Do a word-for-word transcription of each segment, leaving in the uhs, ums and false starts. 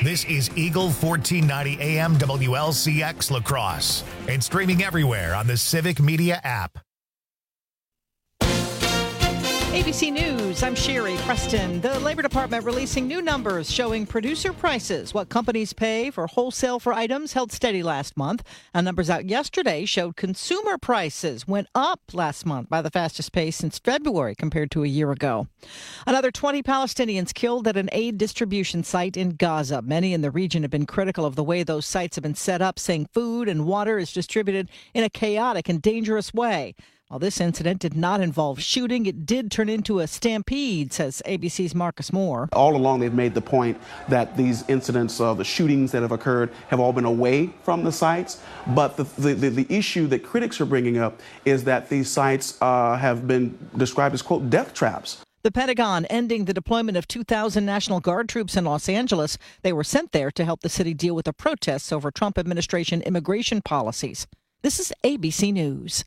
This is Eagle fourteen ninety A M W L C X La Crosse and streaming everywhere on the Civic Media app. A B C News, I'm Sherry Preston. The Labor Department releasing new numbers showing producer prices. What companies pay for wholesale for items held steady last month. And numbers out yesterday showed consumer prices went up last month by the fastest pace since February compared to a year ago. Another twenty Palestinians killed at an aid distribution site in Gaza. Many in the region have been critical of the way those sites have been set up, saying food and water is distributed in a chaotic and dangerous way. While this incident did not involve shooting, it did turn into a stampede, says A B C's Marcus Moore. All along, they've made the point that these incidents, uh, the shootings that have occurred, have all been away from the sites. But the, the, the, the issue that critics are bringing up is that these sites uh, have been described as, quote, death traps. The Pentagon ending the deployment of two thousand National Guard troops in Los Angeles. They were sent there to help the city deal with the protests over Trump administration immigration policies. This is A B C News.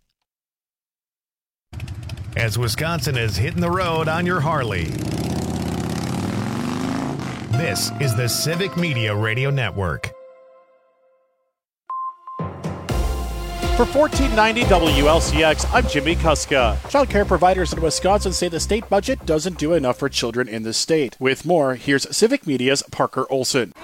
As Wisconsin is hitting the road on your Harley. This is the Civic Media Radio Network. For fourteen ninety W L C X, I'm Jimmy Kuska. Child care providers in Wisconsin say the state budget doesn't do enough for children in the state. With more, here's Civic Media's Parker Olson.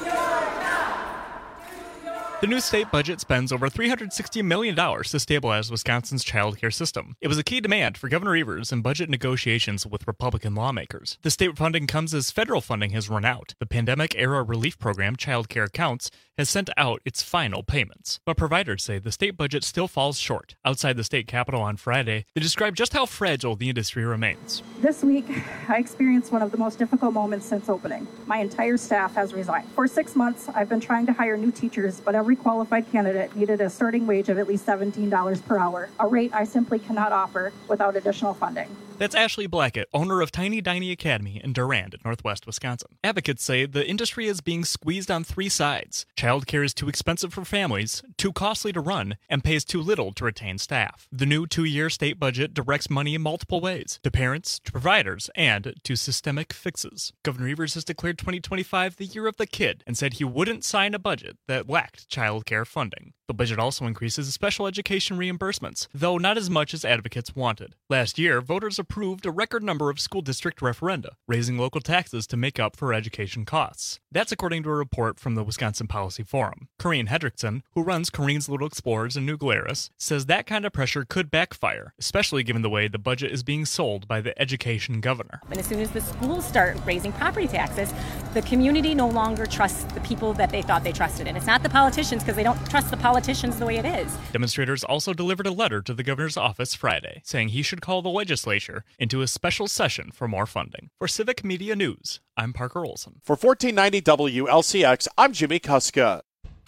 The new state budget spends over three hundred sixty million dollars to stabilize Wisconsin's child care system. It was a key demand for Governor Evers in budget negotiations with Republican lawmakers. The state funding comes as federal funding has run out. The pandemic-era relief program, Child Care Counts, has sent out its final payments. But providers say the state budget still falls short. Outside the state capitol on Friday, they described just how fragile the industry remains. This week, I experienced one of the most difficult moments since opening. My entire staff has resigned. For six months, I've been trying to hire new teachers, but every qualified candidate needed a starting wage of at least seventeen dollars per hour, a rate I simply cannot offer without additional funding. That's Ashley Blackett, owner of Tiny Diny Academy in Durand, northwest Wisconsin. Advocates say the industry is being squeezed on three sides. Childcare is too expensive for families, too costly to run, and pays too little to retain staff. The new two-year state budget directs money in multiple ways, to parents, to providers, and to systemic fixes. Governor Evers has declared twenty twenty-five the year of the kid and said he wouldn't sign a budget that lacked child care funding. The budget also increases special education reimbursements, though not as much as advocates wanted. Last year, voters approved a record number of school district referenda, raising local taxes to make up for education costs. That's according to a report from the Wisconsin Policy Forum. Corrine Hendrickson, who runs Corine's Little Explorers in New Glarus, says that kind of pressure could backfire, especially given the way the budget is being sold by the education governor. And as soon as the schools start raising property taxes, the community no longer trusts the people that they thought they trusted. And it's not the politicians, because they don't trust the politicians the way it is. Demonstrators also delivered a letter to the governor's office Friday, saying he should call the legislature into a special session for more funding. For Civic Media News, I'm Parker Olson. For fourteen ninety W L C X, I'm Jimmy Kuska.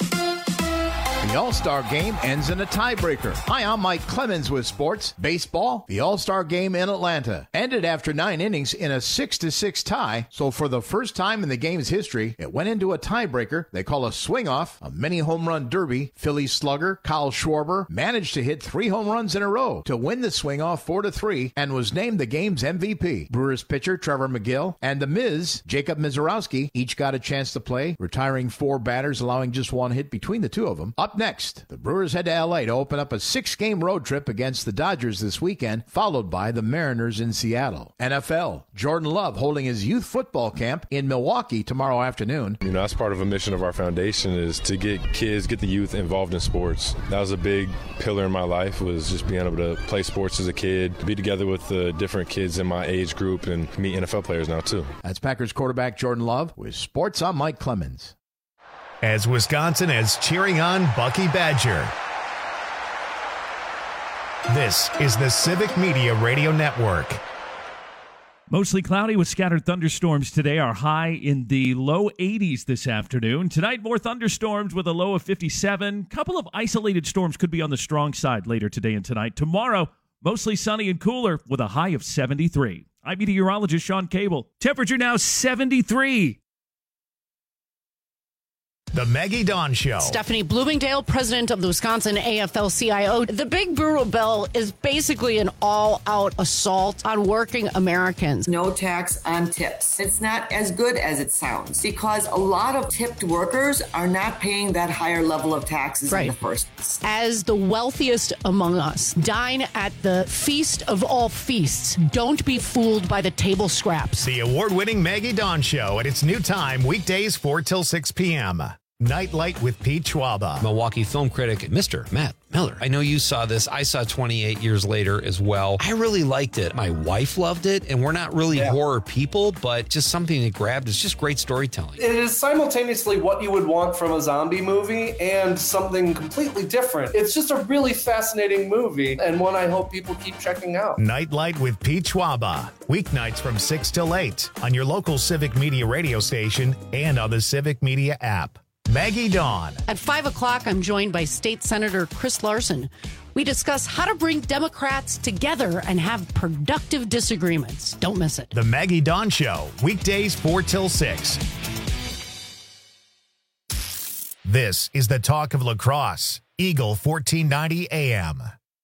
The All-Star Game ends in a tiebreaker. Hi, I'm Mike Clemens with sports. Baseball, the All-Star Game in Atlanta ended after nine innings in a six to six tie. So for the first time in the game's history, it went into a tiebreaker they call a swing-off, a mini home run derby. Phillies slugger Kyle Schwarber managed to hit three home runs in a row to win the swing-off four to three and was named the game's M V P. Brewers pitcher Trevor McGill and the Miz, Jacob Mizorowski, each got a chance to play, retiring four batters, allowing just one hit between the two of them. Up next, the Brewers head to L A to open up a six-game road trip against the Dodgers this weekend, followed by the Mariners in Seattle. N F L, Jordan Love holding his youth football camp in Milwaukee tomorrow afternoon. You know, that's part of a mission of our foundation is to get kids, get the youth involved in sports. That was a big pillar in my life, was just being able to play sports as a kid, be together with the different kids in my age group, and meet N F L players now, too. That's Packers quarterback Jordan Love. With sports, I'm Mike Clemens. As Wisconsin is cheering on Bucky Badger. This is the Civic Media Radio Network. Mostly cloudy with scattered thunderstorms today. Our high in the low eighties this afternoon. Tonight, more thunderstorms with a low of fifty-seven. Couple of isolated storms could be on the strong side later today and tonight. Tomorrow, mostly sunny and cooler with a high of seventy-three. I'm meteorologist Sean Cable. Temperature now seventy-three. The Maggie Dawn Show. Stephanie Bloomingdale, president of the Wisconsin A F L C I O. The Big Brutal Bill is basically an all-out assault on working Americans. No tax on tips. It's not as good as it sounds because a lot of tipped workers are not paying that higher level of taxes Right. in the first place. As the wealthiest among us, dine at the feast of all feasts. Don't be fooled by the table scraps. The award-winning Maggie Dawn Show at its new time, weekdays four till six p.m. Nightlight with Pete Schwaba. Milwaukee film critic, Mister Matt Miller. I know you saw this. I saw twenty-eight years later as well. I really liked it. My wife loved it, and we're not really yeah. horror people, but just something that grabbed. It's just great storytelling. It is simultaneously what you would want from a zombie movie and something completely different. It's just a really fascinating movie, and one I hope people keep checking out. Nightlight with Pete Schwaba. Weeknights from six till eight on your local Civic Media radio station and on the Civic Media app. Maggie Dawn. At five o'clock, I'm joined by State Senator Chris Larson. We discuss how to bring Democrats together and have productive disagreements. Don't miss it. The Maggie Dawn Show, weekdays four till six. This is the talk of lacrosse. Eagle fourteen ninety A M.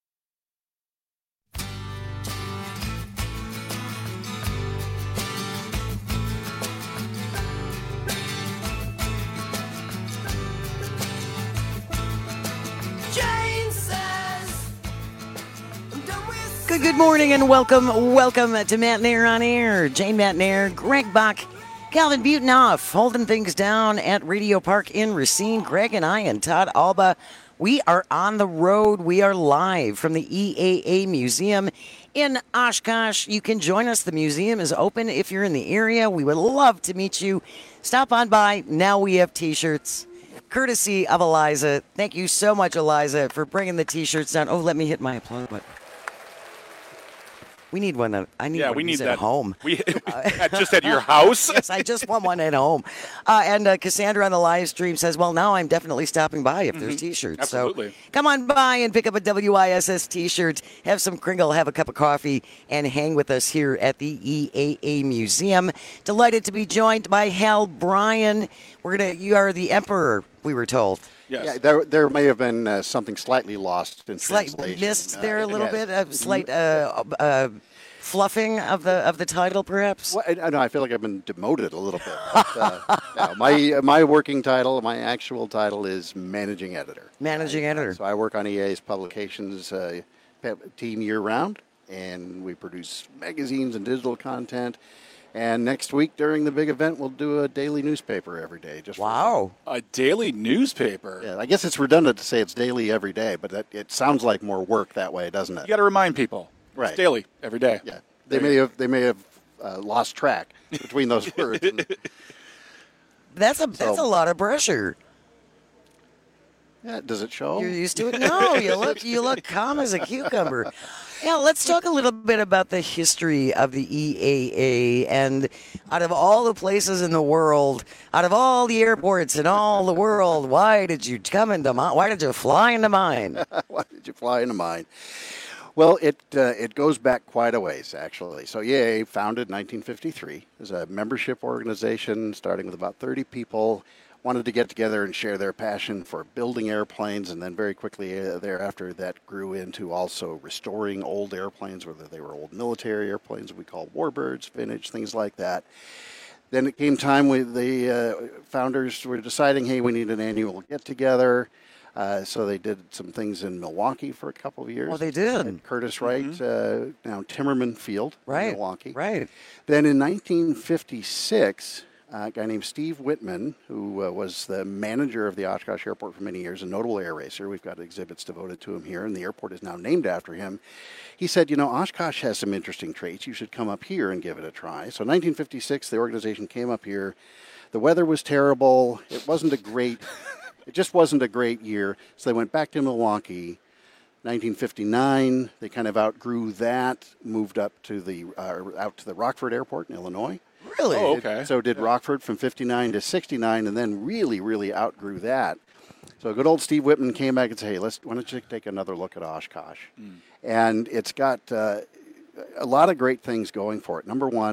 Good, good morning and welcome, welcome to Matt Nair on Air. Jane Matt Nair, Greg Buck, Calvin Butonoff, holding things down at Radio Park in Racine. Greg and I and Todd Alba, we are on the road. We are live from the E A A Museum in Oshkosh. You can join us. The museum is open if you're in the area. We would love to meet you. Stop on by. Now we have T-shirts. Courtesy of Eliza. Thank you so much, Eliza, for bringing the T-shirts down. Oh, let me hit my applause button. We need one. That, I need yeah, one we need at that. home. We just at your house. Yes, I just want one at home. Uh, and uh, Cassandra on the live stream says, "Well, now I'm definitely stopping by if mm-hmm. there's T-shirts. Absolutely. So come on by and pick up a W I S S T-shirt. Have some Kringle, have a cup of coffee, and hang with us here at the E A A Museum. Delighted to be joined by Hal Bryan. We're gonna. You are the Emperor. We were told." Yes. Yeah, there there may have been uh, something slightly lost in Slight translation. missed there uh, a little yes. bit, a slight uh, uh, fluffing of the of the title, perhaps. Well, I, I know. I feel like I've been demoted a little bit. But, uh, no, my my working title, my actual title is managing editor. Managing I, editor. So I work on E A's publications uh, team year round, and we produce magazines and digital content. And next week during the big event, we'll do a daily newspaper every day. Just wow, a daily newspaper. Yeah, I guess it's redundant to say it's daily every day, but that, it sounds like more work that way, doesn't it? You got to remind people, right? It's daily every day. Yeah, they may have they may have uh, lost track between those words. And, that's a that's so, a lot of pressure. Yeah, does it show? You're used to it. No, you look you look calm as a cucumber. Yeah, let's talk a little bit about the history of the E A A. And out of all the places in the world, out of all the airports in all the world, why did you come into mine? Why did you fly into mine? Why did you fly into mine? Well, it uh, it goes back quite a ways, actually. So E A A, founded in nineteen fifty-three, is a membership organization starting with about thirty people. Wanted to get together and share their passion for building airplanes, and then very quickly uh, thereafter that grew into also restoring old airplanes, whether they were old military airplanes we call warbirds, vintage, things like that. Then it came time with the uh, founders were deciding, hey, we need an annual get-together. Uh, so they did some things in Milwaukee for a couple of years. Oh, they did. At Curtis Wright, mm-hmm. uh, now Timmerman Field right. in Milwaukee. Right. Then in nineteen fifty-six... Uh, a guy named Steve Whitman, who uh, was the manager of the Oshkosh Airport for many years, a notable air racer. We've got exhibits devoted to him here, and the airport is now named after him. He said, you know, Oshkosh has some interesting traits. You should come up here and give it a try. So in nineteen fifty-six, the organization came up here. The weather was terrible. It wasn't a great, it just wasn't a great year. So they went back to Milwaukee. nineteen fifty-nine, they kind of outgrew that, moved up to the, uh, out to the Rockford Airport in Illinois. Really? Oh, okay. It, so did yeah. Rockford from fifty-nine to sixty-nine, and then really, really outgrew that. So good old Steve Whitman came back and said, hey, let's, why don't you take another look at Oshkosh? Mm. And it's got uh, a lot of great things going for it. Number one,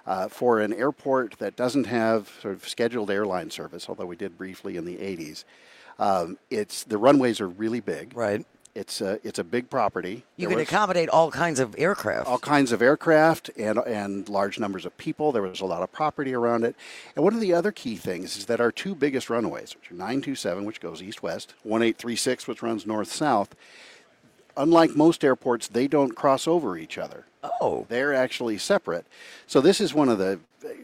Uh, for an airport that doesn't have sort of scheduled airline service, although we did briefly in the eighties, um, it's the runways are really big. Right. It's a, it's a big property. You There can was accommodate all kinds of aircraft. all kinds of aircraft and and large numbers of people. There was a lot of property around it. And one of the other key things is that our two biggest runways, which are nine two seven, which goes east-west, one eight three six, which runs north-south, unlike most airports, they don't cross over each other. Oh. They're actually separate. So this is one of the,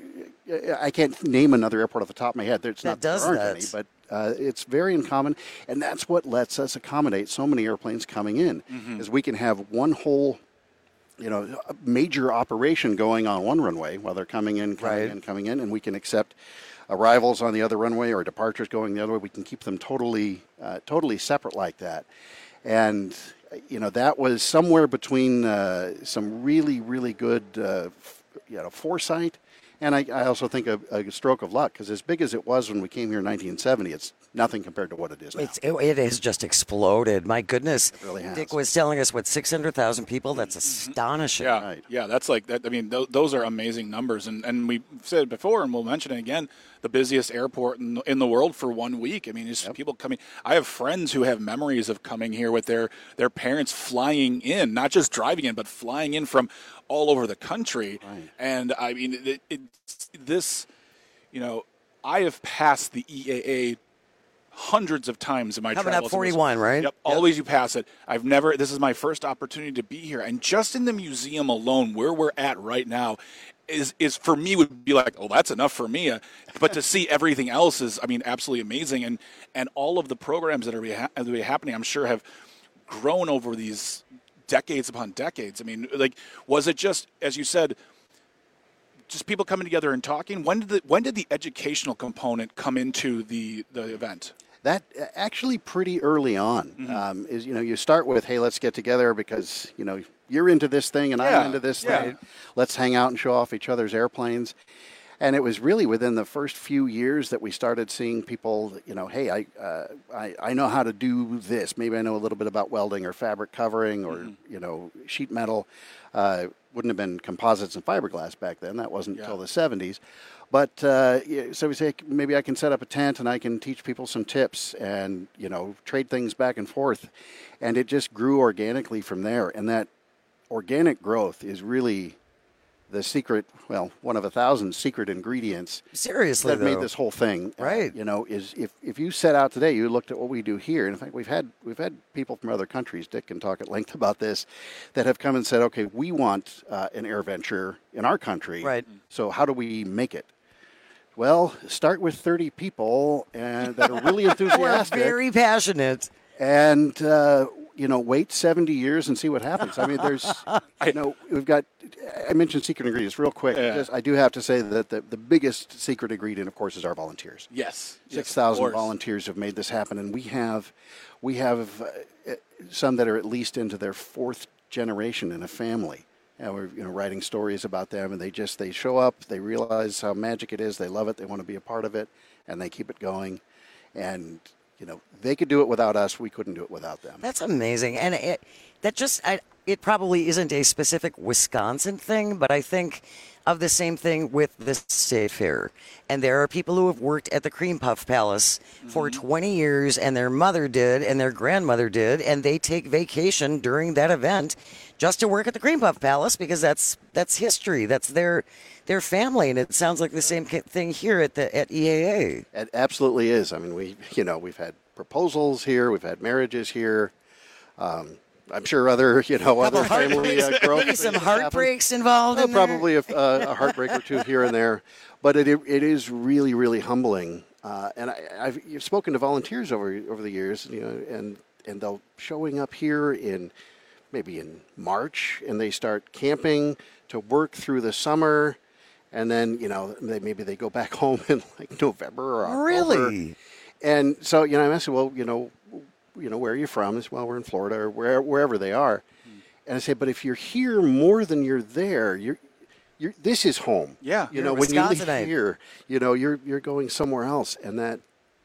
I can't name another airport off the top of my head. There's That not, does there aren't that. any, but uh, it's very uncommon. And that's what lets us accommodate so many airplanes coming in, Mhm. is we can have one whole, you know, major operation going on one runway while they're coming in, coming Right. in, coming in, and we can accept arrivals on the other runway or departures going the other way. We can keep them totally, uh, totally separate like that. And you know, that was somewhere between uh, some really, really good, uh, f- you know, foresight, and I, I also think a, a stroke of luck, because as big as it was when we came here in nineteen seventy, it's nothing compared to what it is now. It's, it, it has just exploded. My goodness. It really has. Dick was telling us, what, six hundred thousand people? That's astonishing. Yeah, yeah, that's like that. I mean, th- those are amazing numbers, and and we said it before, and we'll mention it again. The busiest airport in the, in the world for one week. I mean, it's just people coming. I have friends who have memories of coming here with their their parents flying in, not just driving in, but flying in from all over the country. Right. And I mean, it, it, this, you know, I have passed the E A A hundreds of times in my Coming travels. up forty-one, right? Yep, always you pass it. I've never, this is my first opportunity to be here. And just in the museum alone, where we're at right now, is, is for me would be like, oh, that's enough for me. Uh, but to see everything else is, I mean, absolutely amazing. And, and all of the programs that are, beha- that are happening, I'm sure have grown over these decades upon decades. I mean, like, was it just, as you said, just people coming together and talking? When did the, when did the educational component come into the, the event? That uh, actually pretty early on Mm-hmm. um, is, you know, you start with, hey, let's get together because, you know, you're into this thing and Yeah, I'm into this yeah. thing. Let's hang out and show off each other's airplanes. And it was really within the first few years that we started seeing people, you know, hey, I, uh, I, I know how to do this. Maybe I know a little bit about welding or fabric covering or, Mm-hmm. you know, sheet metal. Uh, wouldn't have been composites and fiberglass back then. That wasn't until the seventies. But uh, yeah, so we say, maybe I can set up a tent and I can teach people some tips and, you know, trade things back and forth. And it just grew organically from there. And that organic growth is really the secret, well, one of a thousand secret ingredients Seriously, that made though. this whole thing. uh, Right. you know, is if, if you set out today, you looked at what we do here. And in fact, we've had we've had people from other countries, Dick can talk at length about this, that have come and said, okay, we want uh, an air venture in our country. Right. So how do we make it? Well, start with thirty people and that are really We're enthusiastic. very passionate. And, uh, you know, wait seventy years and see what happens. I mean, there's, you know, we've got, I mentioned secret ingredients real quick. Yeah. Just, I do have to say that the, the biggest secret ingredient, of course, is our volunteers. Yes. six thousand volunteers have made this happen. And we have, we have uh, some that are at least into their fourth generation in a family. And we're, you know, writing stories about them, and they just, they show up, they realize how magic it is, they love it, they want to be a part of it, and they keep it going. And, you know, they could do it without us, we couldn't do it without them. That's amazing. And it, that just, I, it probably isn't a specific Wisconsin thing, but I think of the same thing with the State Fair. And there are people who have worked at the Cream Puff Palace for twenty years, and their mother did, and their grandmother did, and they take vacation during that event just to work at the Cream Puff Palace because that's that's history. That's their their family, and it sounds like the same ki- thing here at the at E A A. It absolutely is. I mean, we, you know, we've had proposals here, we've had marriages here. Um, I'm sure other, you know, other family uh, growth. Maybe some things happen. heartbreaks involved Oh, in there? probably a, uh, a heartbreak or two here and there, but it it is really really humbling. Uh, and I, I've you've spoken to volunteers over over the years, you know, and and they'll showing up here in maybe in March, and they start camping to work through the summer, and then you know they maybe they go back home in like November or October. Really? And so you know I said, well, you know, you know, where are you from? I said, well, we're in Florida or where, wherever they are. And I say, but if you're here more than you're there, you're, you're this is home. Yeah. You You're know, a when you leave Wisconsinite. here, you know, you're you're going somewhere else, and that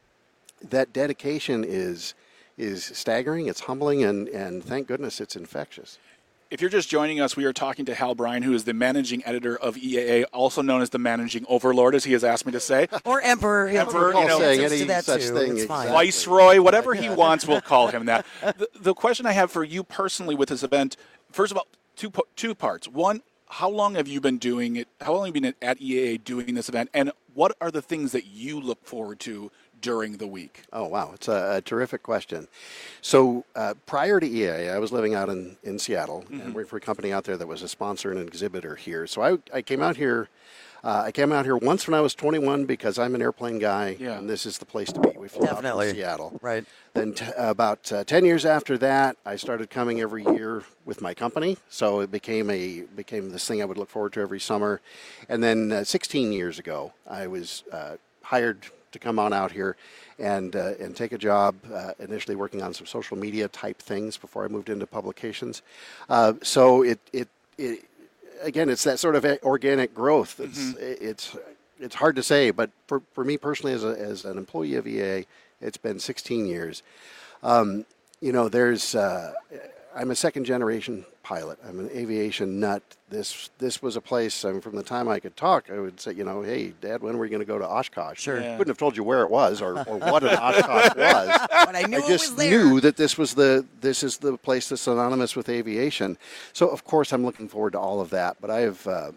that dedication is is staggering. It's humbling, and and thank goodness it's infectious. If you're just joining us, we are talking to Hal Bryan, who is the managing editor of E A A, also known as the managing overlord, as he has asked me to say. Or emperor. Emperor, He'll you know, saying any to that such too. thing, It's fine. Viceroy, whatever he wants, we'll call him that. The, the question I have for you personally with this event, first of all, two po- two parts. One, how long have you been doing it? How long have you been at E A A doing this event? And what are the things that you look forward to during the week? Oh, wow. It's a, a terrific question. So uh, prior to E A A, I was living out in, in Seattle mm-hmm. and worked for a company out there that was a sponsor and an exhibitor here. So I, I came out here uh, I came out here once when I was twenty-one because I'm an airplane guy, yeah. and this is the place to be. We flew Definitely. out from Seattle. Right. Then t- about uh, ten years after that, I started coming every year with my company. So it became a became this thing I would look forward to every summer. And then uh, sixteen years ago, I was uh, hired to come on out here and uh, and take a job, uh, initially working on some social media type things before I moved into publications. Uh, so it, it it again, it's that sort of organic growth. It's mm-hmm. it's it's hard to say, but for, for me personally, as a, as an employee of E A A, it's been sixteen years. Um, you know, there's uh, I'm a second generation pilot. I'm an aviation nut. This this was a place. I mean, from the time I could talk, I would say, you know, hey, Dad, when were you going to go to Oshkosh? Sure. I couldn't have told you where it was or, or what an Oshkosh was. But I knew I just it was there. knew that this was the this is the place that's synonymous with aviation. So of course I'm looking forward to all of that. But I have uh,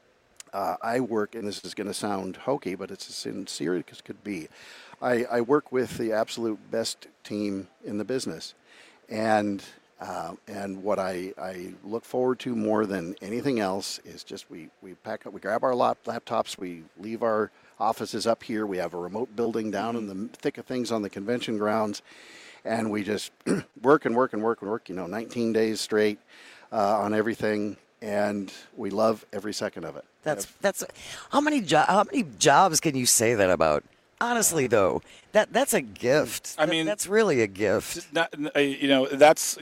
uh, I work, and this is going to sound hokey, but it's as sincere as could be. I, I work with the absolute best team in the business, and. Uh, and what I, I look forward to more than anything else is just we, we pack up, we grab our lap, laptops, we leave our offices up here. We have a remote building down in the thick of things on the convention grounds, and we just work and work and work and work, you know, nineteen days straight uh, on everything, and we love every second of it. That's that's how many jo- how many jobs can you say that about? Honestly, though, that that's a gift. I That- mean, that's really a gift. Not, uh, you know, that's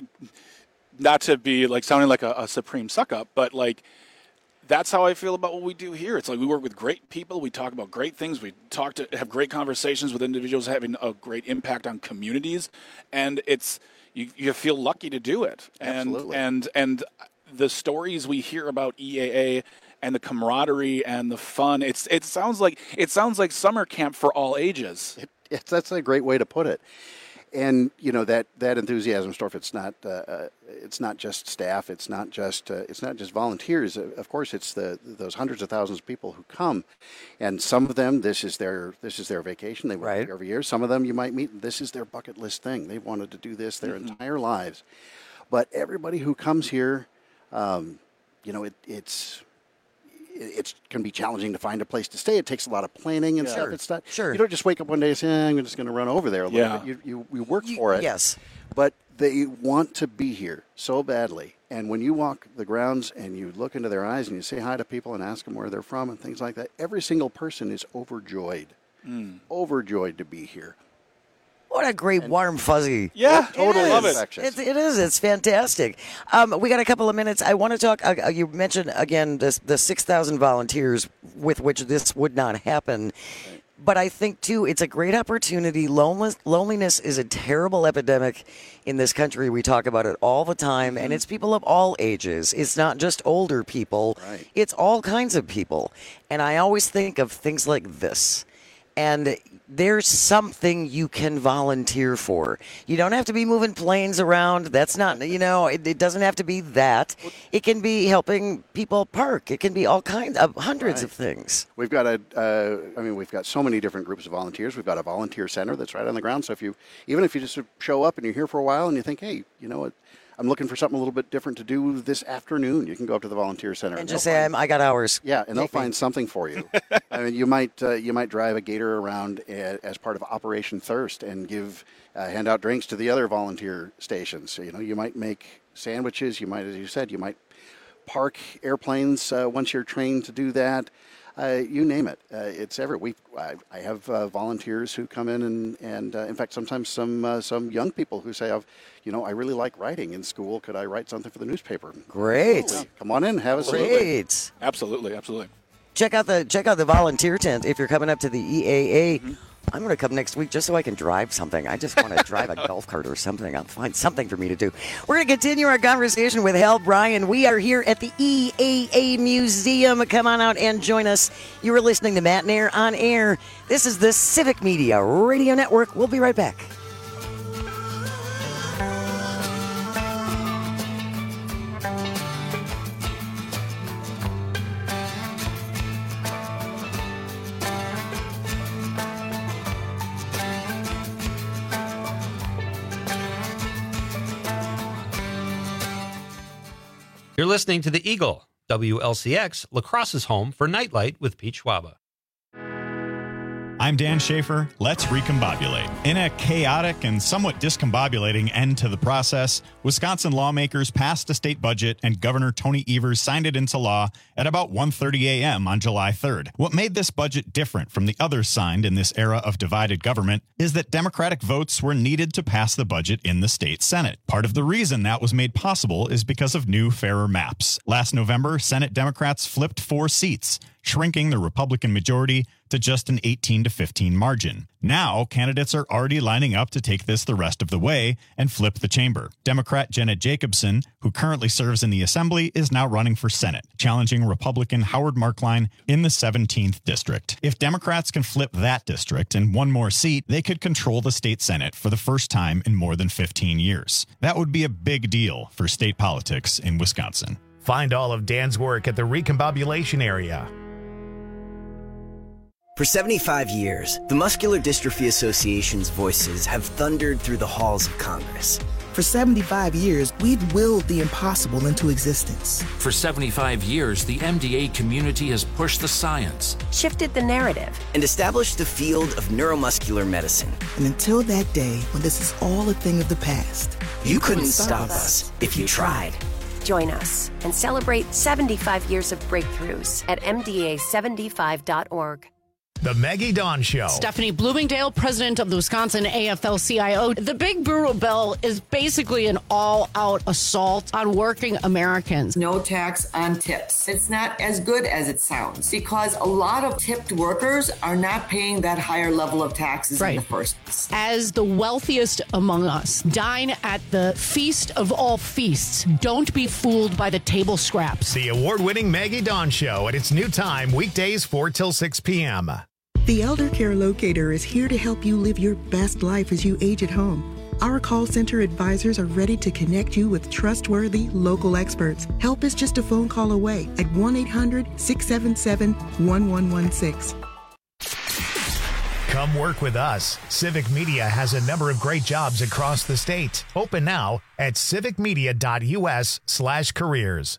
not to be like sounding like a, a supreme suck up, but like that's how I feel about what we do here. It's like we work with great people. We talk about great things. We talk to have great conversations with individuals having a great impact on communities, and it's you, you feel lucky to do it. And, Absolutely. And and the stories we hear about E A A. And the camaraderie and the fun. It's it sounds like it sounds like summer camp for all ages. It, it, that's a great way to put it. And you know that, that enthusiasm, Storff. It's not uh, uh, it's not just staff. It's not just uh, it's not just volunteers. Uh, of course, it's the those hundreds of thousands of people who come, and some of them this is their this is their vacation. They work Right. every year. Some of them you might meet. This is their bucket list thing. They've wanted to do this their Mm-hmm. entire lives. But everybody who comes here, um, you know, it, it's. It can be challenging to find a place to stay. It takes a lot of planning and Yeah. stuff. Sure. It's not. Sure. You don't just wake up one day and say, eh, "I'm just going to run over there a little Yeah. bit." You, you you work for it. Yes. But they want to be here so badly. And when you walk the grounds and you look into their eyes and you say hi to people and ask them where they're from and things like that, every single person is overjoyed, Mm. overjoyed to be here. What a great warm fuzzy. Yeah, totally love it. infectious. It, it is. It's fantastic. Um, we got a couple of minutes. I want to talk. Uh, you mentioned again this, the six thousand volunteers with which this would not happen. But I think, too, it's a great opportunity. Loneliness, loneliness is a terrible epidemic in this country. We talk about it all the time, and it's people of all ages. It's not just older people. Right. It's all kinds of people. And I always think of things like this. And there's something you can volunteer for. You don't have to be moving planes around. That's not, you know, it, it doesn't have to be that. It can be helping people park. It can be all kinds of hundreds of things. We've got a, uh, I mean, we've got so many different groups of volunteers. We've got a volunteer center that's right on the ground. So if you, even if you just show up and you're here for a while and you think, hey, you know what, I'm looking for something a little bit different to do this afternoon, you can go up to the volunteer center And they'll just say, find- I'm, I got hours. Yeah, and they'll Take me. find something for you. I mean, you might uh, you might drive a gator around a, as part of Operation Thirst and give uh, hand out drinks to the other volunteer stations. So, you know, you might make sandwiches. You might, as you said, you might park airplanes uh, once you're trained to do that. Uh, you name it. Uh, it's ever. We I, I have uh, volunteers who come in and and uh, in fact sometimes some uh, some young people who say, I've, you know, I really like writing in school. Could I write something for the newspaper? Great. Yeah, come on in, have a seat. Great. Absolutely, absolutely. Check out the check out the volunteer tent if you're coming up to the E A A. I'm going to come next week just so I can drive something. I just want to drive a golf cart or something. I'll find something for me to do. We're going to continue our conversation with Hal Bryan. We are here at the E A A Museum. Come on out and join us. You are listening to Matt Nair on Air. This is the Civic Media Radio Network. We'll be right back. You're listening to the Eagle, W L C X, La Crosse's home for Nightlight with Pete Schwaba. I'm Dan Schaefer. Let's recombobulate. In a chaotic and somewhat discombobulating end to the process, Wisconsin lawmakers passed a state budget and Governor Tony Evers signed it into law at about one thirty a.m. on July third. What made this budget different from the others signed in this era of divided government is that Democratic votes were needed to pass the budget in the state Senate. Part of the reason that was made possible is because of new, fairer maps. Last November, Senate Democrats flipped four seats, shrinking the Republican majority to just an eighteen to fifteen margin. Now, candidates are already lining up to take this the rest of the way and flip the chamber. Democrat Jenna Jacobson, who currently serves in the Assembly, is now running for Senate, challenging Republican Howard Markline in the seventeenth district. If Democrats can flip that district and one more seat, they could control the state Senate for the first time in more than fifteen years. That would be a big deal for state politics in Wisconsin. Find all of Dan's work at the Recombobulation Area. For seventy-five years, the Muscular Dystrophy Association's voices have thundered through the halls of Congress. For seventy-five years, we've willed the impossible into existence. For seventy-five years, the M D A community has pushed the science, shifted the narrative, and established the field of neuromuscular medicine. And until that day when this is all a thing of the past, you, you couldn't, couldn't stop us if you tried. Join us and celebrate seventy-five years of breakthroughs at M D A seventy-five dot org. The Maggie Dawn Show. Stephanie Bloomingdale, president of the Wisconsin A F L C I O. The Big Brutal Bill is basically an all-out assault on working Americans. No tax on tips. It's not as good as it sounds because a lot of tipped workers are not paying that higher level of taxes right. in the first place. As the wealthiest among us, dine at the feast of all feasts. Don't be fooled by the table scraps. The award-winning Maggie Dawn Show at its new time, weekdays four till six p.m. The Elder Care Locator is here to help you live your best life as you age at home. Our call center advisors are ready to connect you with trustworthy local experts. Help is just a phone call away at one eight hundred six seven seven one one one six. Come work with us. Civic Media has a number of great jobs across the state. Open now at civicmedia.us slash careers.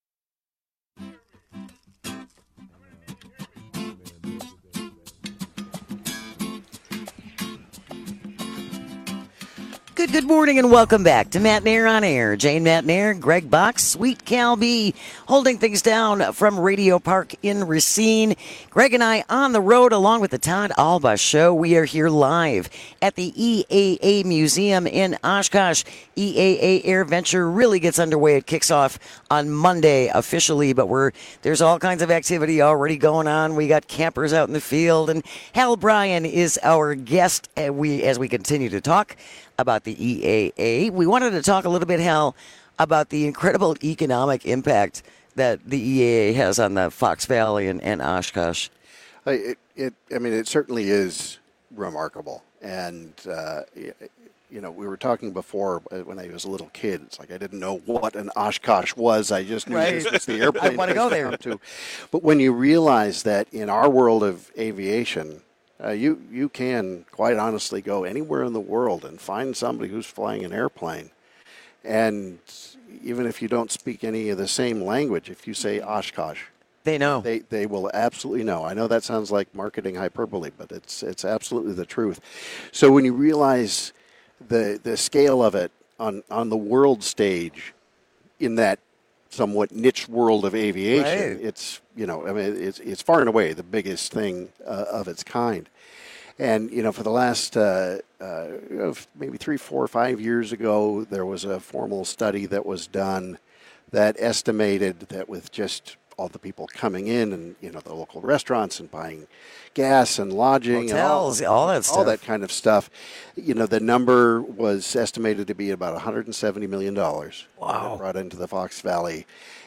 Good, good morning and welcome back to Matt Nair on Air. Jane Matt Nair, Greg Box, Sweet Cal B, holding things down from Radio Park in Racine. Greg and I on the road along with the Todd Alba Show. We are here live at the E A A Museum in Oshkosh. E A A Air Venture really gets underway. It kicks off on Monday officially, but we're there's all kinds of activity already going on. We got campers out in the field, and Hal Bryan is our guest as we, as we continue to talk about the E A A. We wanted to talk a little bit, Hal, about the incredible economic impact that the E A A has on the Fox Valley and, and Oshkosh. Uh, it, it, I mean, it certainly is remarkable. And, uh, you know, we were talking before when I was a little kid. It's like I didn't know what an Oshkosh was. I just knew right. this was the airplane. I want to go there. To. But when you realize that in our world of aviation, Uh, you you can quite honestly go anywhere in the world and find somebody who's flying an airplane, and even if you don't speak any of the same language, if you say Oshkosh, they know. They they will absolutely know. I know that sounds like marketing hyperbole, but it's it's absolutely the truth. So when you realize the the scale of it on on the world stage, in that somewhat niche world of aviation, right. it's, you know, I mean, it's it's far and away the biggest thing uh, of its kind. And, you know, for the last uh, uh, maybe three, four, five years ago, there was a formal study that was done that estimated that with just all the people coming in and, you know, the local restaurants and buying gas and lodging. Hotels, and all, all that stuff. All that kind of stuff. You know, the number was estimated to be about one hundred seventy million dollars. Wow. Brought into the Fox Valley.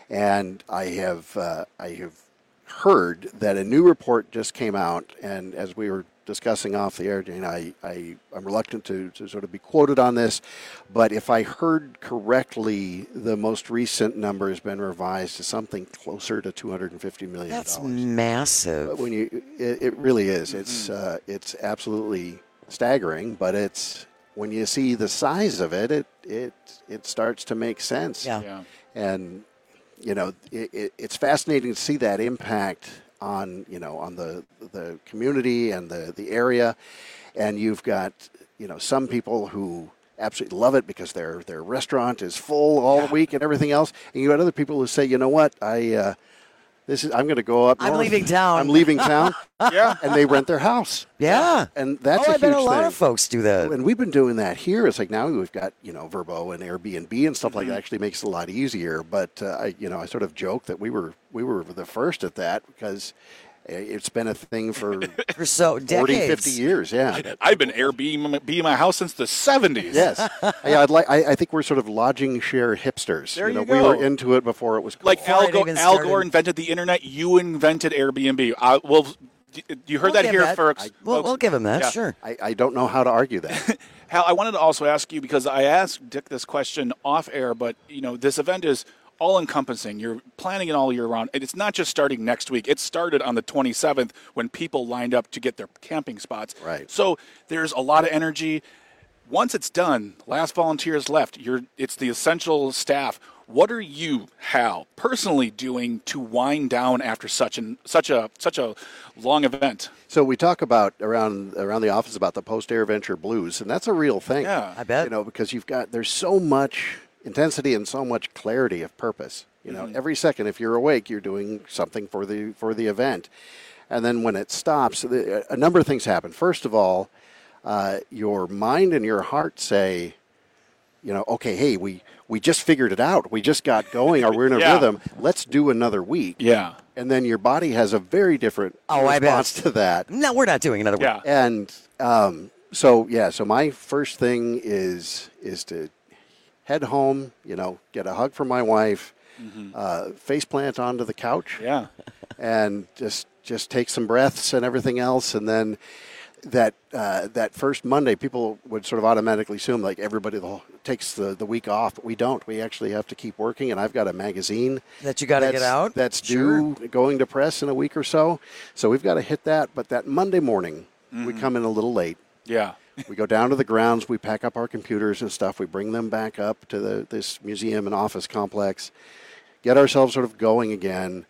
And I have, uh, I have heard that a new report just came out, and as we were discussing off the air, Jane, I, I, I'm reluctant to, to sort of be quoted on this, but if I heard correctly, the most recent number has been revised to something closer to two hundred fifty million dollars. That's massive. But when you, it, it really is. It's, uh, it's absolutely staggering, but it's, when you see the size of it, it, it, it starts to make sense. Yeah. Yeah. And, you know, it, it, it's fascinating to see that impact on, you know, on the the community and the, the area. And you've got, you know, some people who absolutely love it because their their restaurant is full all the week and everything else. And you got other people who say, you know what, I uh, this is I'm going to go up I'm north. leaving town. I'm leaving town. Yeah. And they rent their house. Yeah. And that's oh, a I huge bet a lot thing. of folks do that. And we've been doing that here. It's like now we've got, you know, Vrbo and Airbnb and stuff like that. Actually makes it a lot easier. But uh, I, you know, I sort of joke that we were we were the first at that because it's been a thing for, for so forty, decades. fifty years. Yeah, I've been Airbnb my house since the seventies. Yes, yeah. I'd like. I, I think we're sort of lodging share hipsters. There you know, you we go. were into it before it was cool. Like Al, Go- even Al started. Gore invented the internet. You invented Airbnb. Uh, well, you heard We'll that give here, that. folks. I- we'll, we'll give him that, Yeah. sure. I, I don't know how to argue that. Hal, I wanted to also ask you, because I asked Dick this question off air, but you know, this event is all-encompassing. You're planning it all year round. And it's not just starting next week. It started on the twenty-seventh when people lined up to get their camping spots. Right. So there's a lot of energy. Once it's done, last volunteers left. You're, it's the essential staff. What are you, Hal, personally doing to wind down after such an such a such a long event? So we talk about around around the office about the post-air venture blues, and that's a real thing. Yeah. I bet. You know, because you've got there's so much intensity and so much clarity of purpose. You know, Mhm. every second, if you're awake, you're doing something for the for the event, and then when it stops, the, a number of things happen. First of all, uh, your mind and your heart say, you know, okay, hey, we we just figured it out. We just got going, or we're in a Yeah. rhythm. Let's do another week. Yeah. And then your body has a very different Oh, I bet. response to that. No, we're not doing another one. Yeah. And um, so, yeah, so my first thing is is to head home, you know, get a hug from my wife, Mhm. uh, face plant onto the couch, Yeah. and just just take some breaths and everything else. And then that uh, that first Monday, people would sort of automatically assume like everybody the whole- takes the, the week off, but we don't. We actually have to keep working, and I've got a magazine That you got to that's- get out. That's Sure. due going to press in a week or so. So we've got to hit that. But that Monday morning, we Mhm. come in a little late. Yeah. We go down to the grounds. We pack up our computers and stuff. We bring them back up to the, this museum and office complex, get ourselves sort of going again.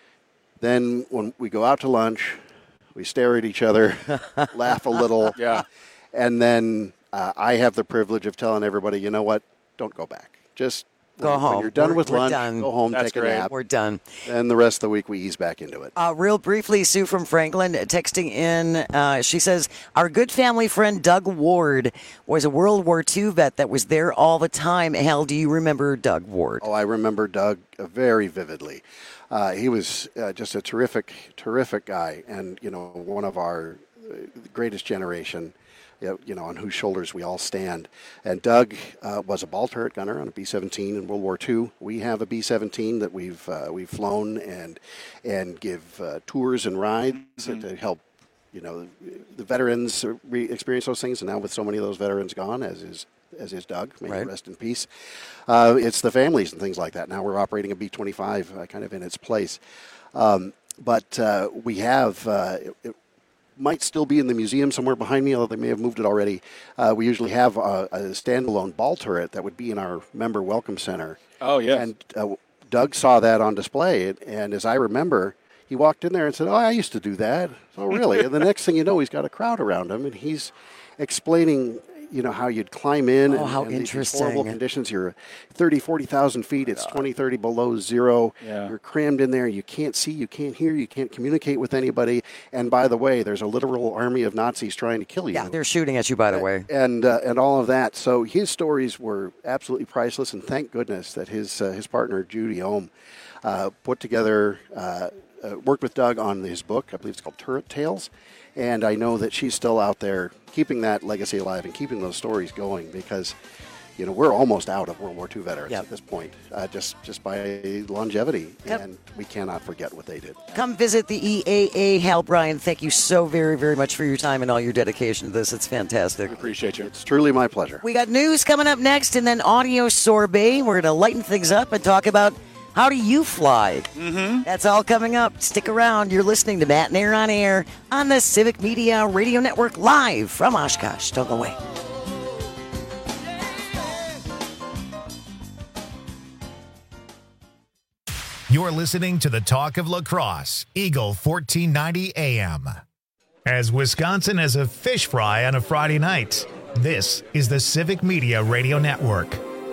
Then when we go out to lunch, we stare at each other, laugh a little. Yeah. And then uh, I have the privilege of telling everybody, you know what, don't go back. Just Go when, home. When you're done We're- with we're lunch, done. go home, That's take great. a nap. We're done. And the rest of the week, we ease back into it. Uh, real briefly, Sue from Franklin texting in. Uh, she says, our good family friend Doug Ward was a World War Two vet that was there all the time. Hal, do you remember Doug Ward? Oh, I remember Doug uh, very vividly. Uh, he was uh, just a terrific, terrific guy, and you know, one of our uh, greatest generation. You know, on whose shoulders we all stand. And Doug uh, was a ball turret gunner on a B seventeen in World War Two. We have a B seventeen that we've uh, we've flown and and give uh, tours and rides Mm-hmm. to help. You know, the veterans re- experience those things, and now with so many of those veterans gone, as is as is Doug, may he Right. rest in peace. Uh, it's the families and things like that. Now we're operating a B twenty-five uh, kind of in its place, um, but uh, we have. Uh, it, it might still be in the museum somewhere behind me, although they may have moved it already. Uh, we usually have a, a standalone ball turret that would be in our member welcome center. Oh, yeah. And uh, Doug saw that on display, and as I remember, he walked in there and said, "Oh, I used to do that." Oh, really? And the next thing you know, he's got a crowd around him, and he's explaining, you know, how you'd climb in. Oh, and, how and these interesting. horrible conditions. You're thirty, forty thousand feet. It's twenty, thirty below zero. Yeah. You're crammed in there. You can't see, you can't hear, you can't communicate with anybody. And by the way, there's a literal army of Nazis trying to kill you. Yeah, they're shooting at you, by the way. And uh, and all of that. So his stories were absolutely priceless, and thank goodness that his uh, his partner Judy Ohm uh, put together, uh, uh, worked with Doug on his book. I believe it's called Turret Tales. And I know that she's still out there keeping that legacy alive and keeping those stories going because, you know, we're almost out of World War Two veterans yep. at this point, uh, just, just by longevity. Yep. And we cannot forget what they did. Come visit the E A A. Hal Bryan, thank you so very, very much for your time and all your dedication to this. It's fantastic. I appreciate you. It's truly my pleasure. We got news coming up next and then audio sorbet. We're going to lighten things up and talk about how do you fly? Mm-hmm. That's all coming up. Stick around. You're listening to Matt Nair on Air on the Civic Media Radio Network live from Oshkosh. Don't go away. You're listening to the Talk of Lacrosse, Eagle fourteen ninety A M. As Wisconsin has a fish fry on a Friday night, this is the Civic Media Radio Network.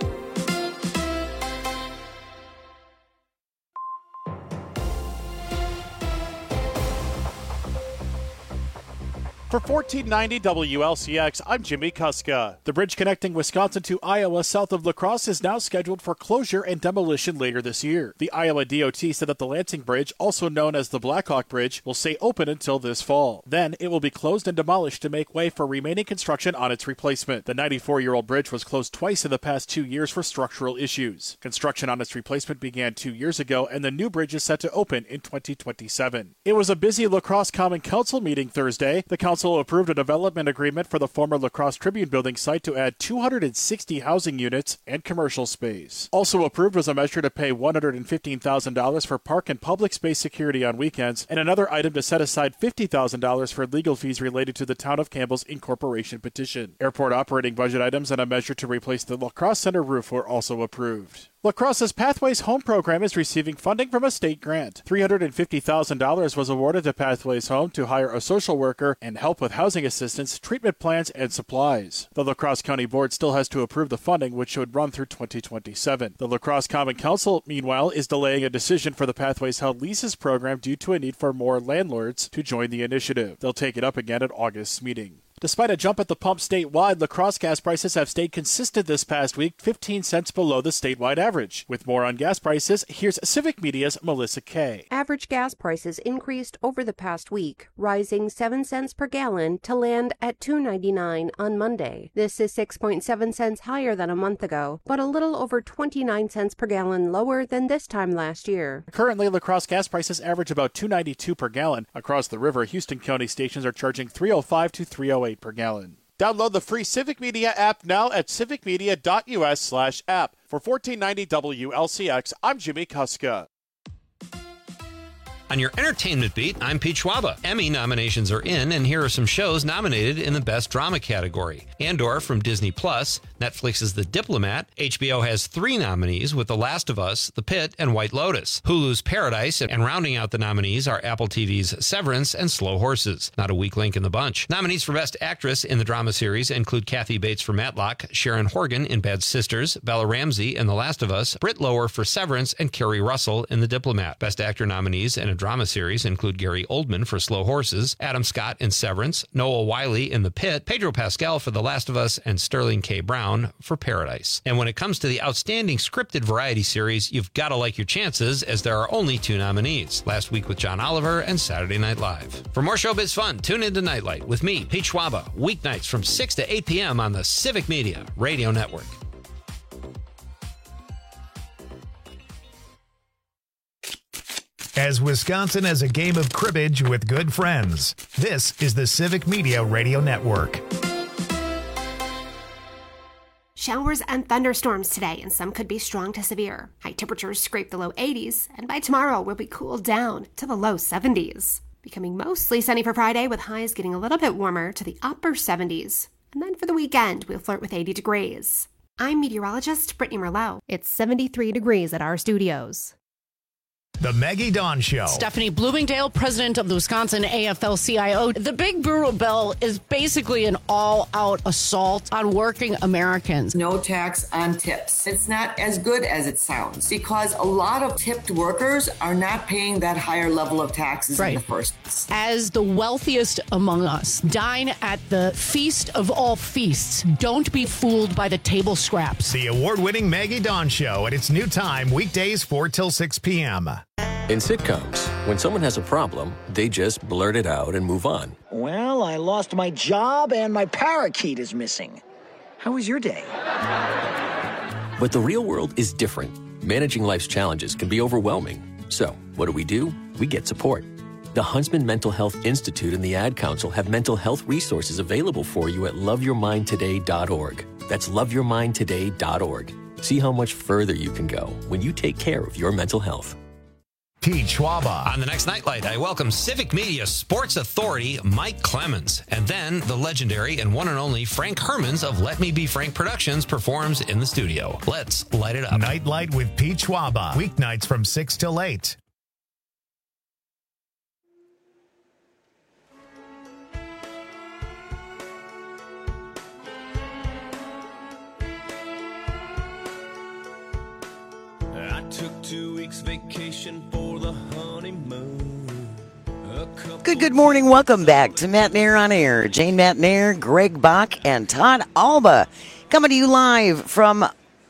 For fourteen ninety W L C X, I'm Jimmy Kuska. The bridge connecting Wisconsin to Iowa south of La Crosse is now scheduled for closure and demolition later this year. The Iowa D O T said that the Lansing Bridge, also known as the Blackhawk Bridge, will stay open until this fall. Then it will be closed and demolished to make way for remaining construction on its replacement. The ninety-four-year-old bridge was closed twice in the past two years for structural issues. Construction on its replacement began two years ago, and the new bridge is set to open in twenty twenty-seven. It was a busy La Crosse Common Council meeting Thursday. The council approved a development agreement for the former La Crosse Tribune building site to add two hundred sixty housing units and commercial space. Also approved was a measure to pay one hundred fifteen thousand dollars for park and public space security on weekends, and another item to set aside fifty thousand dollars for legal fees related to the Town of Campbell's incorporation petition. Airport operating budget items and a measure to replace the La Crosse Center roof were also approved. La Crosse's Pathways Home program is receiving funding from a state grant. three hundred fifty thousand dollars was awarded to Pathways Home to hire a social worker and help with housing assistance, treatment plans, and supplies. The La Crosse County Board still has to approve the funding, which should run through twenty twenty-seven. The La Crosse Common Council, meanwhile, is delaying a decision for the Pathways Held Leases program due to a need for more landlords to join the initiative. They'll take it up again at August's meeting. Despite a jump at the pump statewide, La Crosse gas prices have stayed consistent this past week, fifteen cents below the statewide average. With more on gas prices, here's Civic Media's Melissa Kay. Average gas prices increased over the past week, rising seven cents per gallon to land at two ninety-nine on Monday. This is six point seven cents higher than a month ago, but a little over twenty-nine cents per gallon lower than this time last year. Currently, La Crosse gas prices average about two ninety-two per gallon. Across the river, Houston County stations are charging three oh five to three oh eight per gallon. Download the free Civic Media app now at civicmedia.us slash app. For fourteen ninety W L C X, I'm Jimmy Kuska. On your entertainment beat, I'm Pete Schwaba. Emmy nominations are in, and here are some shows nominated in the Best Drama category. Andor from Disney Plus, Netflix's The Diplomat. H B O has three nominees with The Last of Us, The Pit, and White Lotus. Hulu's Paradise, and rounding out the nominees are Apple T V's Severance and Slow Horses. Not a weak link in the bunch. Nominees for Best Actress in the drama series include Kathy Bates for Matlock, Sharon Horgan in Bad Sisters, Bella Ramsey in The Last of Us, Britt Lower for Severance, and Kerry Russell in The Diplomat. Best Actor nominees in a drama series include Gary Oldman for Slow Horses, Adam Scott in Severance, Noah Wiley in The Pit, Pedro Pascal for The Last of Us, and Sterling K. Brown for Paradise. And when it comes to the outstanding scripted variety series, you've got to like your chances, as there are only two nominees, Last Week with John Oliver and Saturday Night Live. For more showbiz fun, tune into Nightlight with me, Pete Schwaba, weeknights from six to eight p.m. on the Civic Media Radio Network. As Wisconsin has a game of cribbage with good friends, this is the Civic Media Radio Network. Showers and thunderstorms today, and some could be strong to severe. High temperatures scrape the low eighties, and by tomorrow we'll be cooled down to the low seventies. Becoming mostly sunny for Friday, with highs getting a little bit warmer to the upper seventies. And then for the weekend, we'll flirt with eighty degrees. I'm meteorologist Brittany Merlot. It's seventy-three degrees at our studios. The Maggie Dawn Show. Stephanie Bloomingdale, president of the Wisconsin A F L C I O. The Big Brutal Bill is basically an all-out assault on working Americans. No tax on tips. It's not as good as it sounds because a lot of tipped workers are not paying that higher level of taxes Right. in the first place. As the wealthiest among us, dine at the feast of all feasts. Don't be fooled by the table scraps. The award-winning Maggie Dawn Show at its new time, weekdays four till six p.m. In sitcoms, when someone has a problem, they just blurt it out and move on. Well, I lost my job and my parakeet is missing. How was your day? But the real world is different. Managing life's challenges can be overwhelming. So, what do we do? We get support. The Huntsman Mental Health Institute and the Ad Council have mental health resources available for you at love your mind today dot org. That's love your mind today dot org. See how much further you can go when you take care of your mental health. Pete Schwaba. On the next Nightlight, I welcome Civic Media Sports Authority Mike Clemens. And then the legendary and one and only Frank Hermans of Let Me Be Frank Productions performs in the studio. Let's light it up. Nightlight with Pete Schwaba. Weeknights from six till eight. I took two weeks vacation for the honeymoon. Good, good morning. Welcome back to Matt Nair on Air. Jane Matt Nair, Greg Bach, and Todd Alba coming to you live from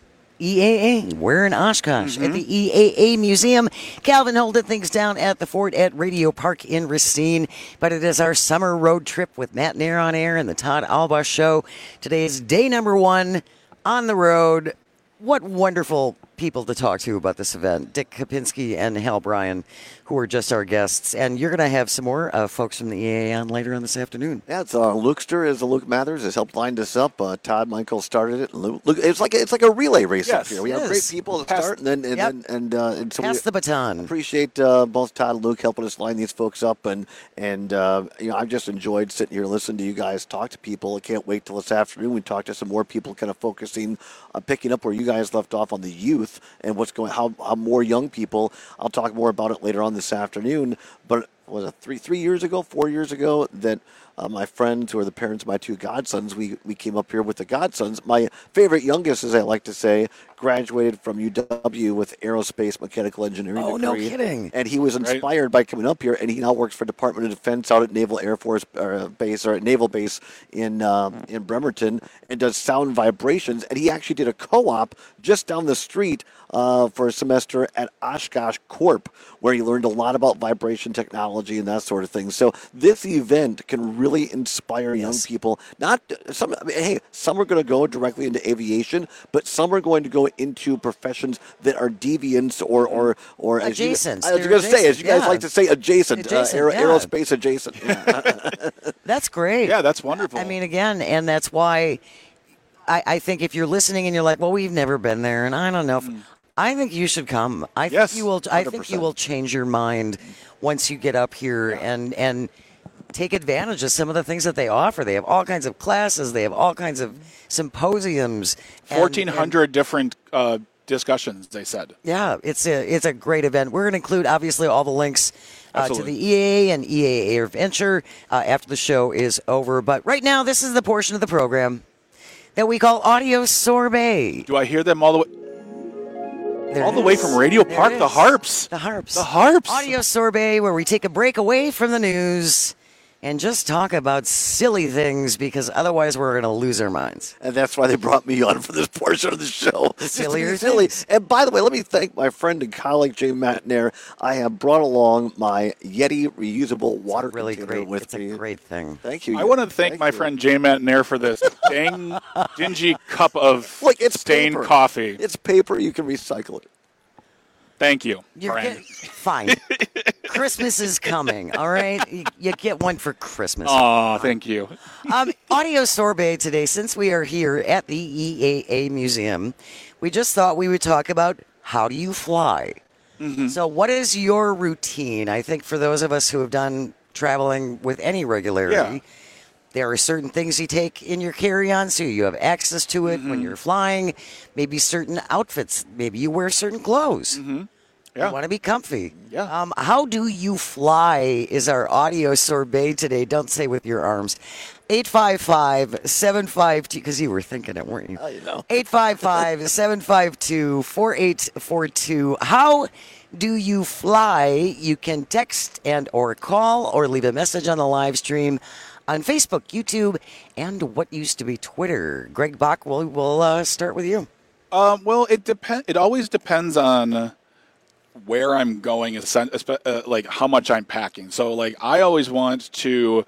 E A A. We're in Oshkosh Mm-hmm. at the E A A Museum. Calvin holding things down at the fort at Radio Park in Racine. But it is our summer road trip with Matt Nair on Air and the Todd Alba Show. Today is day number one on the road. What wonderful people to talk to about this event. Dick Kapinski and Hal Bryan, who are just our guests. And you're going to have some more uh, folks from the E A A on later on this afternoon. Yeah, it's uh, Lukester, as Luke Mathers has helped line this up. Uh, Todd Michael started it. Luke, Luke, it's like it's like a relay race Yes, up here. We it have great is. people to Pass- start, and then and Yep. then, and, uh, and so Pass we the baton. appreciate uh, both Todd and Luke helping us line these folks up, and and uh, you know I've just enjoyed sitting here listening to you guys talk to people. I can't wait till this afternoon. We talk to some more people, kind of focusing on picking up where you guys left off on the youth and what's going how how more young people. I'll talk more about it later on this afternoon. But was it three three years ago, four years ago that uh, my friends, who are the parents of my two godsons, we we came up here with the godsons. My favorite youngest, as I like to say, graduated from U W with aerospace mechanical engineering Oh, no degree. kidding. And he was Right. inspired by coming up here, and he now works for Department of Defense out at Naval Air Force uh, Base or at Naval Base in um, in Bremerton, and does sound vibrations. And he actually did a co-op just down the street uh, for a semester at Oshkosh Corp, where he learned a lot about vibration technology and that sort of thing. So this event can really inspire young people. Not some. I mean, hey, some are going to go directly into aviation, but some are going to go into professions that are deviants or or or as you- Adjacent. I was They're going to say, as adjacent, you guys yeah. like to say, adjacent, Adjacent, uh, aero- yeah. aerospace adjacent. Yeah. That's great. Yeah, that's wonderful. I mean, again, and that's why I, I think if you're listening and you're like, well, we've never been there, and I don't know if. I think you should come. I Yes, think you will. I one hundred think you percent. will change your mind once you get up here and and take advantage of some of the things that they offer. They have all kinds of classes. They have all kinds of symposiums. and- fourteen and- hundred different uh, discussions, they said. Yeah, it's a it's a great event. We're going to include obviously all the links uh, to Absolutely. the E A A and E A A Adventure uh, after the show is over. But right now, this is the portion of the program that we call Audio Sorbet. Do I hear them all the way? There all it the way is. from Radio There Park, it the is. harps. The harps. The harps. Audio Sorbet, where we take a break away from the news and just talk about silly things because otherwise we're going to lose our minds. And that's why they brought me on for this portion of the show. Just to be sillier silly. things. And by the way, let me thank my friend and colleague Jay Matnair. I have brought along my Yeti reusable water really container great. with It's me. a great thing. Thank you. I want to thank, my friend Jay Matnair for this dang dingy cup of Look, it's stained paper. coffee. It's paper. You can recycle it. Thank you. You're friend. get- fine. Christmas is coming, all right? You, you get one for Christmas. Aw, thank you. um, Audio Sorbet today, since we are here at the E A A Museum, we just thought we would talk about how do you fly? Mm-hmm. So what is your routine? I think for those of us who have done traveling with any regularity, Yeah. there are certain things you take in your carry-on so you have access to it when you're flying. Maybe certain outfits. Maybe you wear certain clothes. Mm-hmm. Yeah. You want to be comfy. Yeah. Um, how do you fly is our audio sorbet today. Don't say with your arms. eight five five, seven five two, because you were thinking it, weren't you? Oh, you know. eight five five, seven five two, four eight four two. How do you fly? You can text and or call or leave a message on the live stream on Facebook, YouTube, and what used to be Twitter. Greg Bach, we'll, we'll uh, start with you. Um, well, it depend. It always depends on where I'm going, uh, like how much I'm packing. So, like, I always want to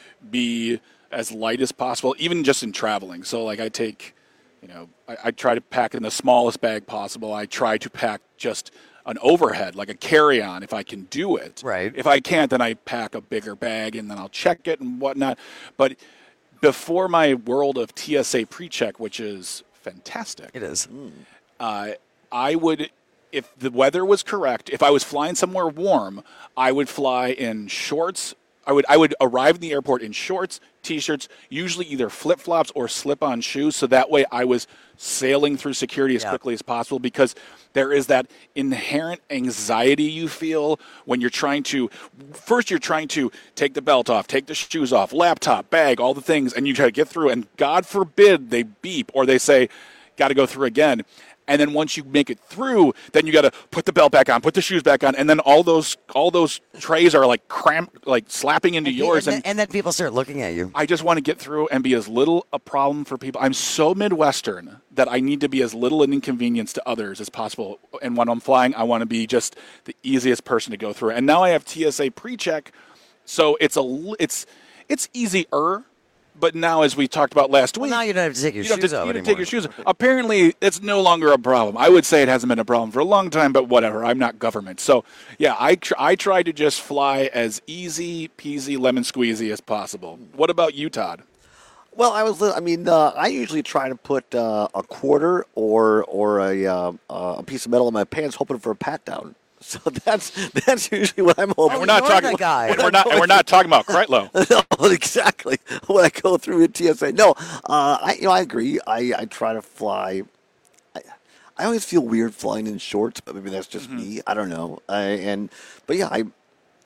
be as light as possible, even just in traveling. So, like, I take, you know, I, I try to pack in the smallest bag possible. I try to pack just an overhead, like a carry-on, if I can do it. Right. If I can't, then I pack a bigger bag, and then I'll check it and whatnot. But before my world of T S A pre-check, which is fantastic. It is. Uh, I would, if the weather was correct, if I was flying somewhere warm, I would fly in shorts. I would I would arrive in the airport in shorts, T-shirts, usually either flip-flops or slip-on shoes, so that way I was sailing through security as Yeah. quickly as possible, because there is that inherent anxiety you feel when you're trying to, first you're trying to take the belt off, take the shoes off, laptop, bag, all the things, and you try to get through, and God forbid they beep or they say, got to go through again. And then once you make it through, then you got to put the belt back on, put the shoes back on, and then all those all those trays are like cramped, like slapping into And, yours. and, And, and then people start looking at you. I just want to get through and be as little a problem for people. I'm so Midwestern that I need to be as little an inconvenience to others as possible. And when I'm flying, I want to be just the easiest person to go through. And now I have T S A pre-check, so it's a it's it's easier. But now, as we talked about last Well, week, now you don't have to take your you don't shoes have to, off you don't anymore. take your shoes off. Apparently, it's no longer a problem. I would say it hasn't been a problem for a long time, but whatever. I'm not government. So, yeah, I, tr- I try to just fly as easy peasy lemon squeezy as possible. What about you, Todd? Well, I was. I mean, uh, I usually try to put uh, a quarter or or a uh, a piece of metal in my pants, hoping for a pat down. So that's that's usually what I'm hoping. And we're not talking. the guy. And we're not. And we're not talking about Kreitlow. No, exactly. When I go through at T S A, no, uh, I you know I agree. I, I try to fly. I, I always feel weird flying in shorts, but maybe that's just Mm-hmm. me. I don't know. I, and but yeah, I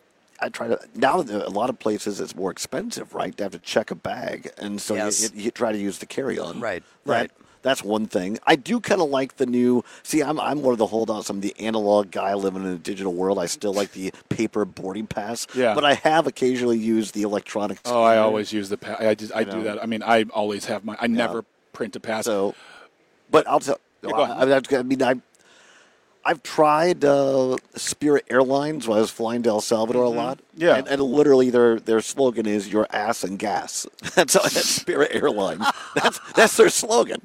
I try to now. A lot of places it's more expensive, right? To have to check a bag, and so Yes. you, you, you try to use the carry-on. Right, That- right. That's one thing. I do kind of like the new. See, I'm I'm one of the holdouts. I'm the analog guy living in a digital world. I still like the paper boarding pass. Yeah. But I have occasionally used the electronic. Oh, I scanner. always use the. Pa- I just. I You do know. that. I mean, I always have my. I never print a pass. So, but I'll tell. Yeah, go ahead. I, I mean, I. I've tried uh, Spirit Airlines when I was flying to El Salvador a lot. Yeah. And, and literally their their slogan is "Your ass and gas." That's, that's Spirit Airlines. That's that's their slogan.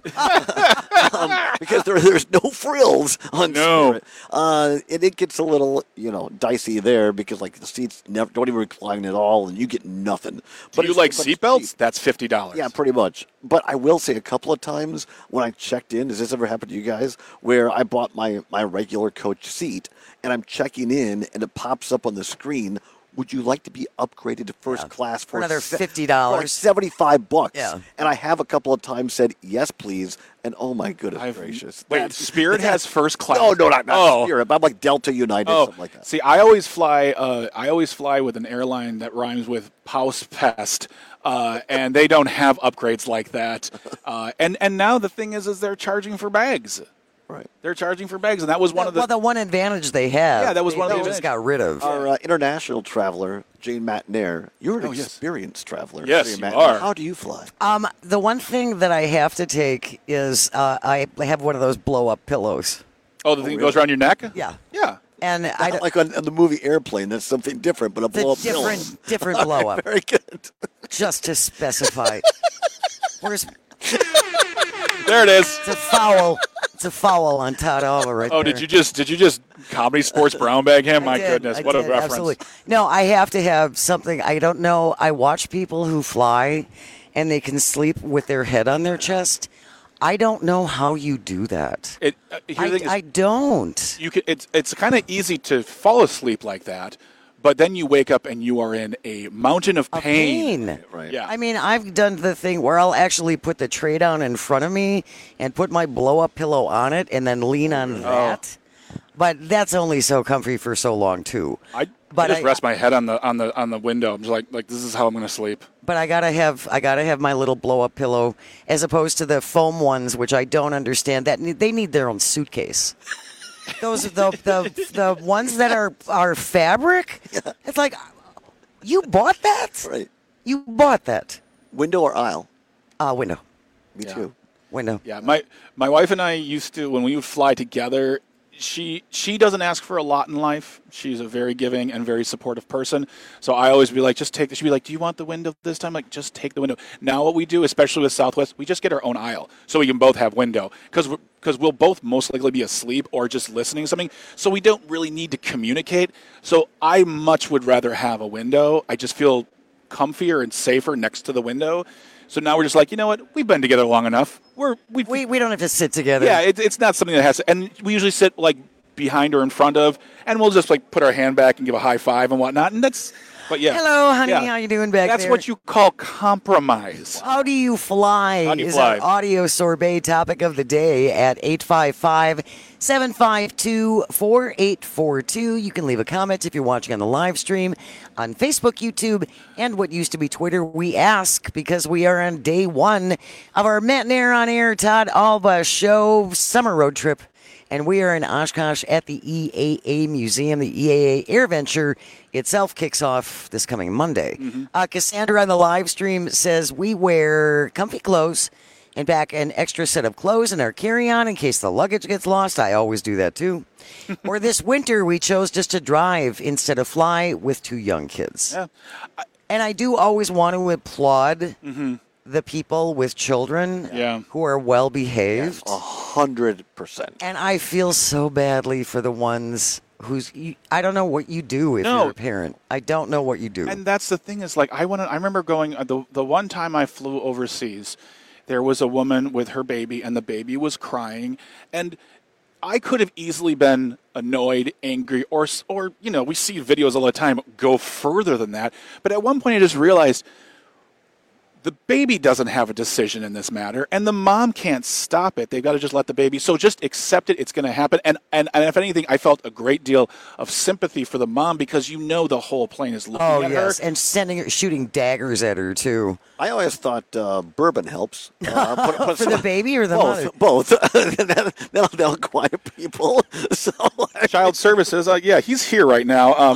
um, because there there's no frills on No. Spirit. Uh, and it gets a little you know dicey there because like the seats never don't even recline at all, and you get nothing. Do you it's- like but it's seatbelts? cheap. That's fifty dollars. Yeah, pretty much. But I will say a couple of times when I checked in, has this ever happened to you guys, where I bought my, my regular coach seat and I'm checking in and it pops up on the screen, would you like to be upgraded to first class for, another se- fifty for like dollars. seventy-five bucks? Yeah. And I have a couple of times said, yes, please. And oh my goodness gracious. Wait, That's- Spirit has first class. No, no, not, not Oh. Spirit, but I'm like Delta United, Oh, something like that. see, I always fly. Uh, I always fly with an airline that rhymes with Paus Pest, uh, and they don't have upgrades like that. Uh, and and now the thing is, is they're charging for bags. Right. They're charging for bags, and that was one of the. Well, the one advantage they have. Yeah, that was they, one of they the just advantages. got rid of. Our uh, international traveler, Jane Matnair, you're an Oh, yes. experienced traveler. Yes, Jane you Matnair. are. How do you fly? Um, the one thing that I have to take is uh, I have one of those blow-up pillows. Oh, the thing that goes around your neck. Yeah. Yeah. And I Not don't, like on, on the movie Airplane, that's something different, but a the blow up pillow. different different blow-up, Very good. just to specify. Where's There it is. it's a foul? It's a foul on Todd Alva right Oh, there. did you just did you just comedy sports brown bag him? I My did, goodness, I what a did, reference! Absolutely. No, I have to have something. I don't know. I watch people who fly, and they can sleep with their head on their chest. I don't know how you do that. It, uh, here's the I, thing is- I don't. You can, it's it's kind of easy to fall asleep like that, but then you wake up and you are in a mountain of pain. Pain. Right. Yeah. I mean, I've done the thing where I'll actually put the tray down in front of me and put my blow-up pillow on it and then lean on that. but that's only so comfy for so long too. I, but I just I, rest my head on the on the on the window. I'm just like like this is how I'm going to sleep. But I gotta have I gotta have my little blow up pillow as opposed to the foam ones, which I don't understand. That need, they need their own suitcase. Those are the the the ones that are are fabric. It's like you bought that. Right. You bought that. Window or aisle? Uh, window. Me Yeah. too. Window. Yeah, my my wife and I used to, when we would fly together, she she doesn't ask for a lot in life. She's a very giving and very supportive person. So I always be like, just take this. She'd be like, do you want the window this time? Like, just take the window. Now what we do, especially with Southwest, we just get our own aisle so we can both have window. Because because we'll both most likely be asleep or just listening to something. So we don't really need to communicate. So I much would rather have a window. I just feel comfier and safer next to the window. So now we're just like, you know what? We've been together long enough. We're we we, we don't have to sit together. Yeah, it, it's not something that has to. And we usually sit like behind or in front of, and we'll just like put our hand back and give a high five and whatnot. And that's, but yeah. Hello, honey. Yeah. How you doing back That's there? what you call compromise. How do you fly? How do you is fly? our audio sorbet topic of the day at eight five five, seven five two, four eight four two. You can leave a comment if you're watching on the live stream on Facebook, YouTube, and what used to be Twitter. We ask because we are on day one of our Matinee on Air Todd Alba show summer road trip. And we are in Oshkosh at the E A A Museum. The E A A Air Venture itself kicks off this coming Monday. Mm-hmm. Uh, Cassandra on the live stream says we wear comfy clothes and pack an extra set of clothes in our carry-on in case the luggage gets lost. I always do that too. Or this winter, we chose just to drive instead of fly with two young kids. Yeah. And I do always want to applaud Mm-hmm. the people with children Yeah. who are well behaved. A hundred percent. And I feel so badly for the ones who's. You, I don't know what you do if No. you're a parent. I don't know what you do. And that's the thing is, like, I want to. I remember going uh, the the one time I flew overseas, there was a woman with her baby, and the baby was crying, and I could have easily been annoyed, angry, or or you know, we see videos all the time go further than that. But at one point, I just realized the baby doesn't have a decision in this matter, and the mom can't stop it. They've got to just let the baby. So just accept it. It's going to happen. And, and and if anything, I felt a great deal of sympathy for the mom because you know the whole plane is looking oh at yes, her. and sending her, shooting daggers at her too. I always thought uh, bourbon helps. Uh, put, put For the baby or the both, mother? Both. that'll, that'll quiet people. So Child services, uh, yeah, he's here right now. Um,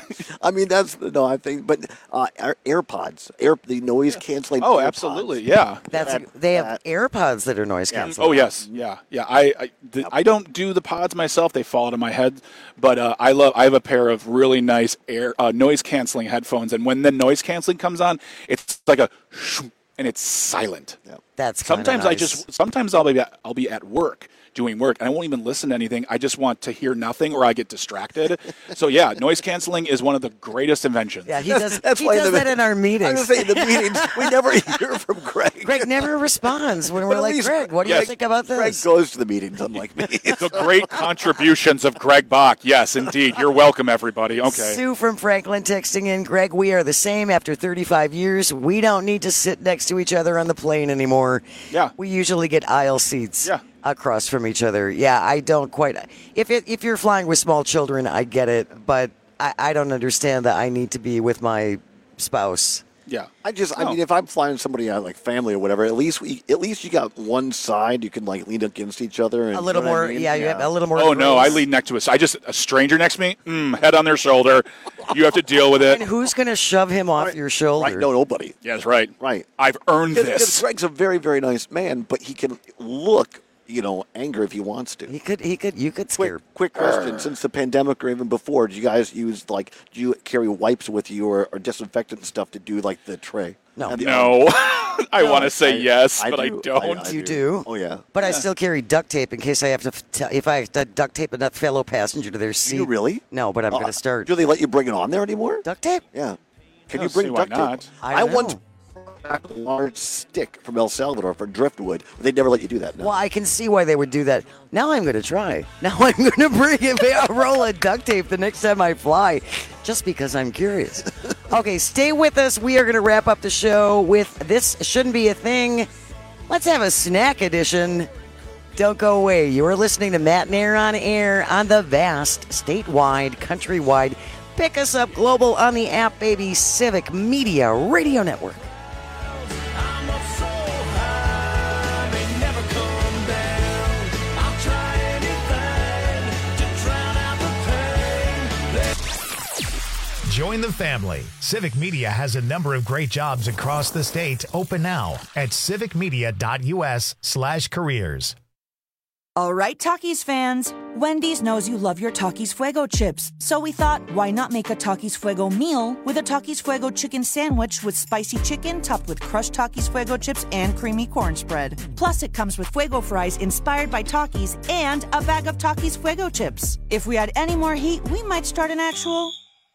I mean, that's no, I think, but uh, our AirPods, air the noise canceling. Oh, AirPods. absolutely, yeah. That's That- they have that- AirPods that are noise canceling. Oh yes, yeah, yeah. I I, the, I don't do the pods myself; they fall out of my head. But uh, I love. I have a pair of really nice air uh, noise canceling headphones, and when the noise canceling comes on, it's like a shoo, and it's silent. That's kinda sometimes I nice. just sometimes I'll be at, I'll be at work doing work, and I won't even listen to anything. I just want to hear nothing, or I get distracted. So yeah, noise canceling is one of the greatest inventions. Yeah, he does. That's he why does the- that in our I meetings. was saying the meetings we never hear from Greg. Greg never responds when But we're at like, least- Greg, what do you Yes. think about Greg this? goes to the meetings, unlike me. The great contributions of Greg Bach. Yes, indeed. You're welcome, everybody. Okay. Sue from Franklin texting in, Greg, we are the same after thirty-five years. We don't need to sit next to each other on the plane anymore. Yeah. We usually get aisle seats Yeah. across from each other. Yeah, I don't quite. If it, if you're flying with small children, I get it, but I, I don't understand that I need to be with my spouse. Yeah. I just, I No. mean, if I'm flying somebody out like family or whatever, at least we, at least you got one side you can like lean against each other. And, A little you know what more, I mean? yeah, you have a little more. Oh no, I grace. lean next to us. I just a stranger next to me, mm, head on their shoulder. You have to deal with And it. who's going to shove him off your shoulder? Right? No, nobody. Yes, right. Right. I've earned Because this. Greg's a very, very nice man, but he can look, you know, anger if he wants to. He could, he could, you could scare. Quick, quick question: since the pandemic or even before, do you guys use like, do you carry wipes with you or, or disinfectant and stuff to do like the tray? No. And the- No, I want to say I- yes, I but I do. don't. I- I You do? Oh yeah. But I still carry duct tape in case I have to. f- T- if I have to duct tape a fellow passenger to their seat. you really? No, but I'm Uh, going to start. Do they let you bring it on there anymore? Duct tape? Yeah. Can I you don't bring see why duct not. tape? I I don't once know. packed a large stick from El Salvador for driftwood. But they never let you do that. No. Well, I can see why they would do that. Now I'm going to try. Now I'm going to bring a roll of duct tape the next time I fly, just because I'm curious. Okay, stay with us. We are going to wrap up the show with This Shouldn't Be a Thing. Let's have a snack edition. Don't go away. You're listening to Matt and Air on air on the vast, statewide, countrywide, pick us up global on the app, baby, Civic Media Radio Network. Join the family. Civic Media has a number of great jobs across the state open now at civicmedia.us slash careers. All right, Takis fans. Wendy's knows you love your Takis Fuego chips. So we thought, why not make a Takis Fuego meal with a Takis Fuego chicken sandwich with spicy chicken topped with crushed Takis Fuego chips and creamy corn spread. Plus, it comes with Fuego fries inspired by Takis and a bag of Takis Fuego chips. If we had any more heat, we might start an actual...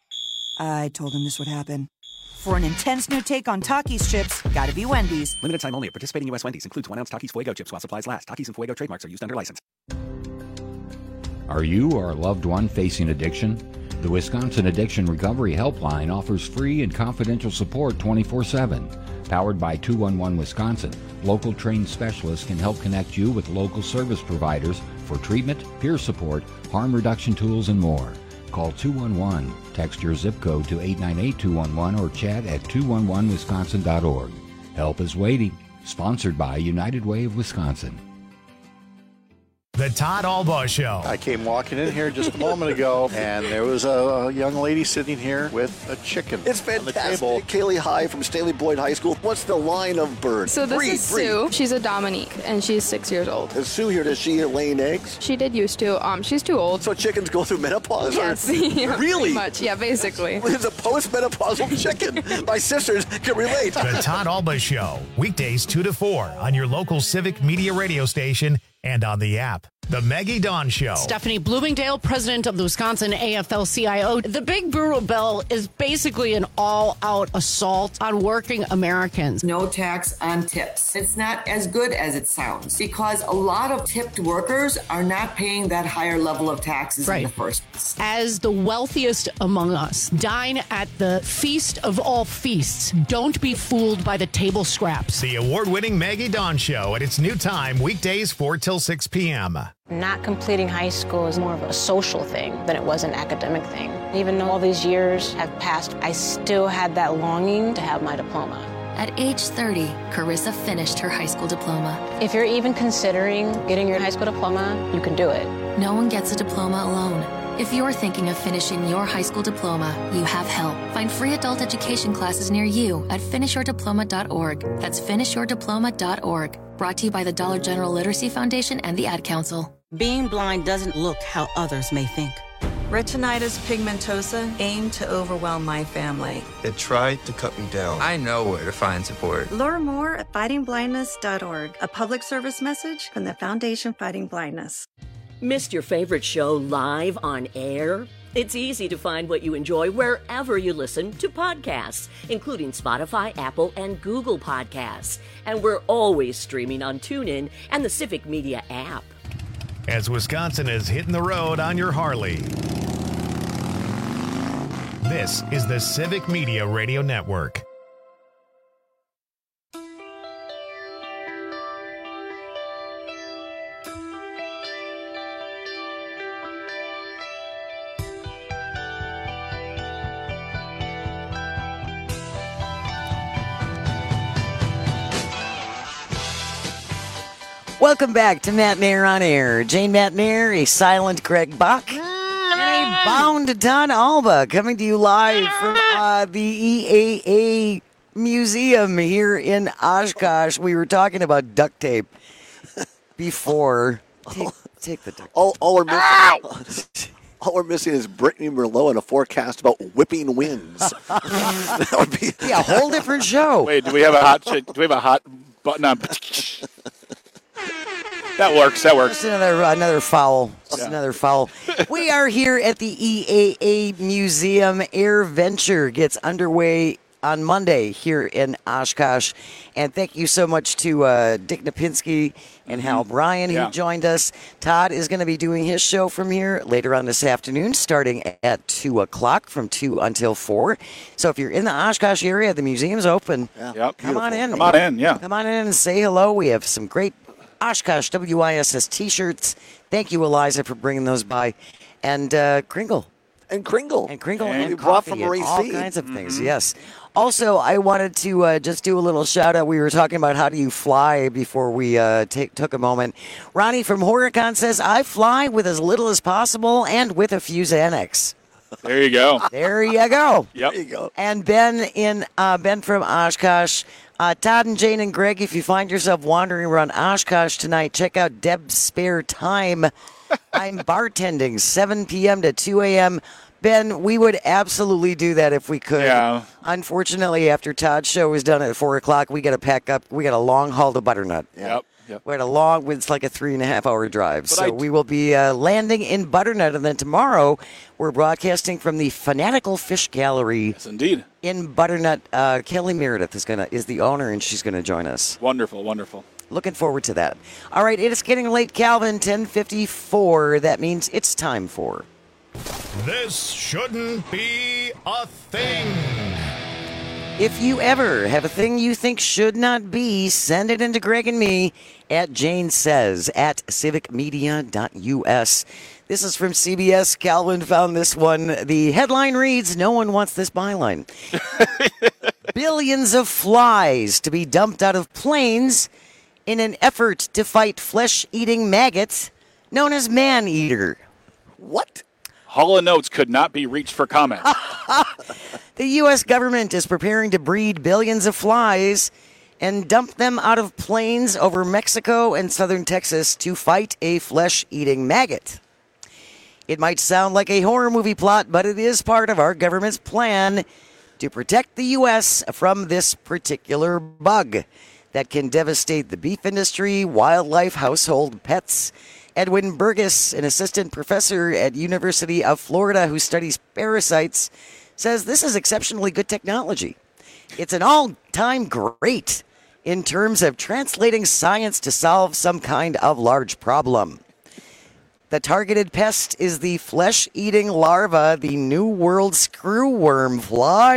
I told him this would happen. For an intense new take on Takis chips, gotta be Wendy's. Limited time only at participating U S Wendy's. Includes one ounce Takis Fuego chips while supplies last. Takis and Fuego trademarks are used under license. Are you or a loved one facing addiction? The Wisconsin Addiction Recovery Helpline offers free and confidential support twenty-four seven. Powered by two one one Wisconsin, local trained specialists can help connect you with local service providers for treatment, peer support, harm reduction tools, and more. Call two one one, text your zip code to eight nine eight two one one, or chat at two one one wisconsin dot org. Help is waiting. Sponsored by United Way of Wisconsin. The Todd Albaugh Show. I came walking in here just a moment ago, and there was a, a young lady sitting here with a chicken. It's fantastic. Kaylee High from Stanley Boyd High School. What's the line of bird? So this breed, is breed. Sue. She's a Dominique, and she's six years old. Is Sue here? Does she laying eggs? She did used to. Um, she's too old. So chickens go through menopause? Yes. Or? Yeah, really? Pretty much. Yeah, basically. It's a post-menopausal chicken. My sisters can relate. The Todd Albaugh Show. Weekdays two to four on your local Civic Media radio station and on the app. The Maggie Dawn Show. Stephanie Bloomingdale, president of the Wisconsin A F L C I O. The Big Brutal Bill is basically an all-out assault on working Americans. No tax on tips. It's not as good as it sounds because a lot of tipped workers are not paying that higher level of taxes Right. in the first place. As the wealthiest among us, dine at the feast of all feasts. Don't be fooled by the table scraps. The award-winning Maggie Dawn Show at its new time, weekdays four till six p.m. Not completing high school is more of a social thing than it was an academic thing. Even though all these years have passed, I still had that longing to have my diploma. At age thirty, Carissa finished her high school diploma. If you're even considering getting your high school diploma, you can do it. No one gets a diploma alone. If you're thinking of finishing your high school diploma, you have help. Find free adult education classes near you at finish your diploma dot org. That's finish your diploma dot org. Brought to you by the Dollar General Literacy Foundation and the Ad Council. Being blind doesn't look how others may think. Retinitis pigmentosa aimed to overwhelm my family. It tried to cut me down. I know where to find support. Learn more at fighting blindness dot org, a public service message from the Foundation Fighting Blindness. Missed your favorite show live on air? It's easy to find what you enjoy wherever you listen to podcasts, including Spotify, Apple, and Google Podcasts. And we're always streaming on TuneIn and the Civic Media app. As Wisconsin is hitting the road on your Harley. This is the Civic Media Radio Network. Welcome back to Matt Nair on Air. Jane Matt Nair, a silent Greg Bach, and a bound Todd Albaugh coming to you live from uh, the E A A Museum here in Oshkosh. We were talking about duct tape before. Take, take the duct tape. All, all, we're missing, all we're missing is Brittany Merlot and a forecast about whipping winds. That would be yeah, a whole different show. Wait, do we have a hot? Do we have a hot button on? That works. That works. Just another another foul. Just Yeah. another foul. We are here at the E A A Museum. Air Venture gets underway on Monday here in Oshkosh. And thank you so much to uh, Dick Napinski and Hal Bryan Yeah. who joined us. Todd is going to be doing his show from here later on this afternoon, starting at two o'clock from two until four. So if you're in the Oshkosh area, the museum's open. Yep. Come on in. Come on in. Yeah. Come on in and say hello. We have some great Oshkosh W I S S t-shirts. Thank you, Eliza, for bringing those by. And uh, Kringle. And Kringle. And Kringle and, and, and brought coffee from and Marie all C. kinds of Mm-hmm. things, yes. Also, I wanted to uh, just do a little shout-out. We were talking about how do you fly before we uh, take, took a moment. Ronnie from Horicon says, I fly with as little as possible and with a few Xanax. There you go. There you go. Yep. There you go. And Ben in uh, Ben from Oshkosh. Uh, Todd and Jane and Greg, if you find yourself wandering around Oshkosh tonight, check out Deb's Spare Time. I'm bartending seven p.m. to two a.m. Ben, we would absolutely do that if we could. Yeah. Unfortunately, after Todd's show is done at four o'clock, we got to pack up. We got a long haul to Butternut. Yep. Yep. We had a long, it's like a three and a half hour drive. But so I- we will be uh, landing in Butternut. And then tomorrow, we're broadcasting from the Fanatical Fish Gallery. Yes, indeed. In Butternut. Uh, Kelly Meredith is gonna is the owner, and she's going to join us. Wonderful, wonderful. Looking forward to that. All right, it is getting late, Calvin, ten fifty-four. That means it's time for... This shouldn't be a thing. If you ever have a thing you think should not be, send it into Greg and me at Jane Says at civic media dot u s. This is from C B S. Calvin found this one. The headline reads, no one wants this byline. Billions of flies to be dumped out of planes in an effort to fight flesh-eating maggots known as man-eater. What? Hall and Notes could not be reached for comment. The U S government is preparing to breed billions of flies and dump them out of planes over Mexico and southern Texas to fight a flesh-eating maggot. It might sound like a horror movie plot, but it is part of our government's plan to protect the U S from this particular bug that can devastate the beef industry, wildlife, household pets. Edwin Burgess, an assistant professor at University of Florida who studies parasites, says this is exceptionally good technology. It's an all-time great in terms of translating science to solve some kind of large problem. The targeted pest is the flesh-eating larva, the New World screwworm fly.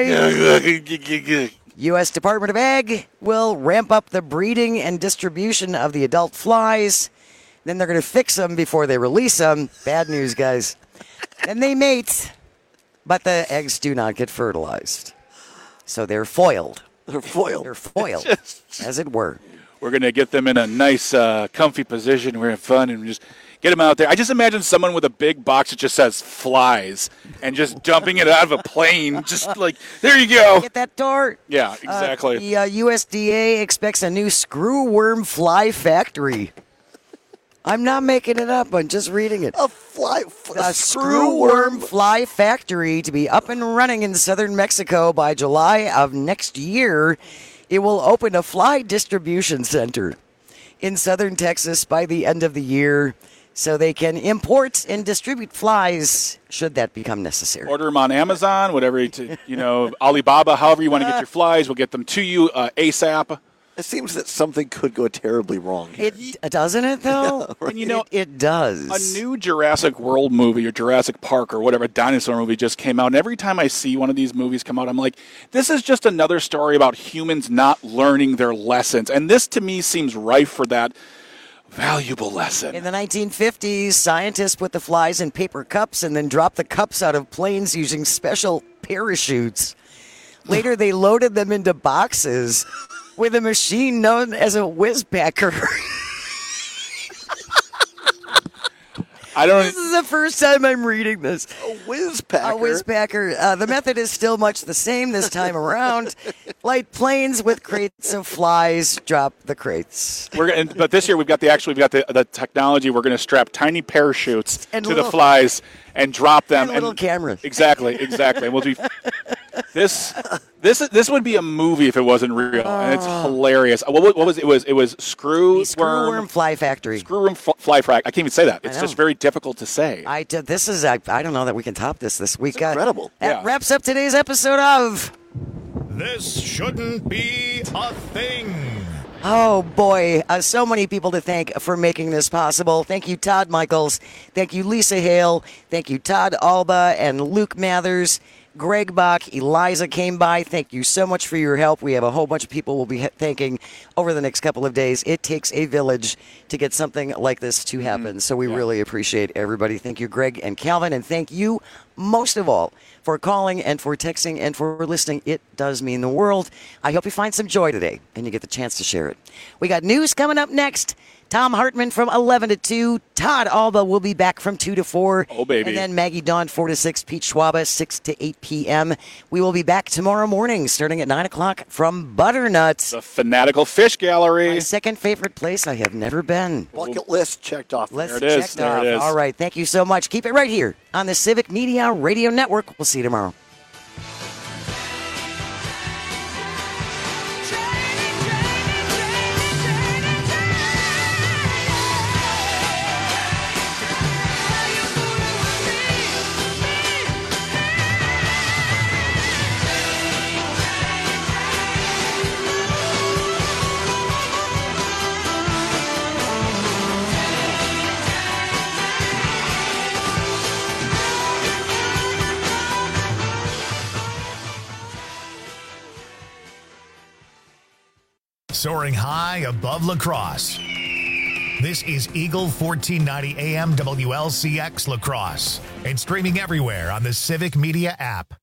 U S Department of Ag will ramp up the breeding and distribution of the adult flies. Then they're going to fix them before they release them. Bad news, guys. Then they mate, but the eggs do not get fertilized. So they're foiled. They're foiled. They're foiled, as it were. We're going to get them in a nice, uh, comfy position. We're having fun and just get them out there. I just imagine someone with a big box that just says flies and just dumping it out of a plane. Just like, there you go. Get that door? Yeah, exactly. Uh, the uh, U S D A expects a new screwworm fly factory. I'm not making it up. I'm just reading it. A fly, a, a screwworm fly factory to be up and running in southern Mexico by July of next year. It will open a fly distribution center in southern Texas by the end of the year so they can import and distribute flies should that become necessary. Order them on Amazon, whatever, you, to, you know, Alibaba, however you want to get your flies. We'll get them to you uh, ASAP. It seems that something could go terribly wrong. It doesn't it though? Yeah, right. And you know, it, it does. A new Jurassic World movie or Jurassic Park or whatever dinosaur movie just came out, and every time I see one of these movies come out, I'm like, this is just another story about humans not learning their lessons, and this to me seems rife for that valuable lesson. In the nineteen fifties, scientists put the flies in paper cups and then dropped the cups out of planes using special parachutes. Later, they loaded them into boxes with a machine known as a whizpacker. I don't. This is the first time I'm reading this. A whizpacker. A whizpacker. Uh, the method is still much the same this time around. Light planes with crates of flies. Drop the crates. We're gonna, but this year we've got the actually we've got the, the technology. We're going to strap tiny parachutes And to little- the flies and drop them. And little cameras. Exactly, exactly. And we'll do this. This this would be a movie if it wasn't real, and it's hilarious. What, what was it? Was it was screw The Screwworm Fly Factory. Screwworm f- fly frac. I can't even say that. It's I just know. very difficult to say. I did, this is I, I don't know that we can top this this week. It's incredible. That Yeah. wraps up today's episode of This shouldn't be a thing. Oh, boy. Uh, so many people to thank for making this possible. Thank you, Todd Michaels. Thank you, Lisa Hale. Thank you, Todd Alba and Luke Mathers. Greg Bach, Eliza came by. Thank you so much for your help. We have a whole bunch of people we'll be thanking over the next couple of days. It takes a village to get something like this to happen. So we yeah. really appreciate everybody. Thank you, Greg and Calvin. And thank you, most of all, for calling and for texting and for listening. It does mean the world. I hope you find some joy today and you get the chance to share it. We got news coming up next. Tom Hartman from eleven to two. Todd Alba will be back from two to four. Oh, baby. And then Maggie Dawn, four to six. Pete Schwaba, six to eight p.m. We will be back tomorrow morning, starting at nine o'clock from Butternuts. The Fanatical Fish Gallery. My second favorite place I have never been. Bucket list checked off. List there it is. checked There off. it is. All right. Thank you so much. Keep it right here on the Civic Media Radio Network. We'll see you tomorrow. Soaring high above La Crosse. This is Eagle fourteen ninety A M W L C X La Crosse and streaming everywhere on the Civic Media app.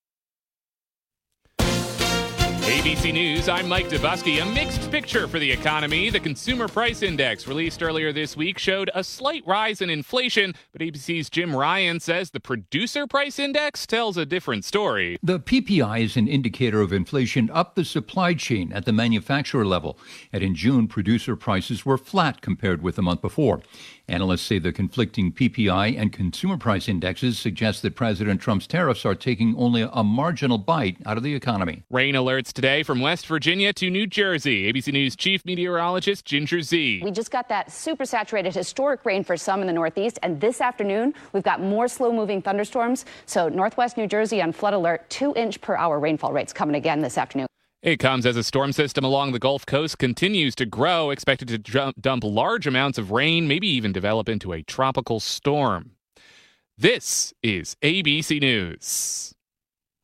A B C News, I'm Mike Dubusky. A mixed picture for the economy. The Consumer Price Index, released earlier this week, showed a slight rise in inflation, but A B C's Jim Ryan says the Producer Price Index tells a different story. The P P I is an indicator of inflation up the supply chain at the manufacturer level, and in June, producer prices were flat compared with the month before. Analysts say the conflicting P P I and consumer price indexes suggest that President Trump's tariffs are taking only a marginal bite out of the economy. Rain alerts today from West Virginia to New Jersey. A B C News chief meteorologist Ginger Z. We just got that super saturated historic rain for some in the Northeast, and this afternoon we've got more slow-moving thunderstorms. So Northwest New Jersey on flood alert, two-inch per hour rainfall rates coming again this afternoon. It comes as a storm system along the Gulf Coast continues to grow, expected to jump, dump large amounts of rain, maybe even develop into a tropical storm. This is A B C News.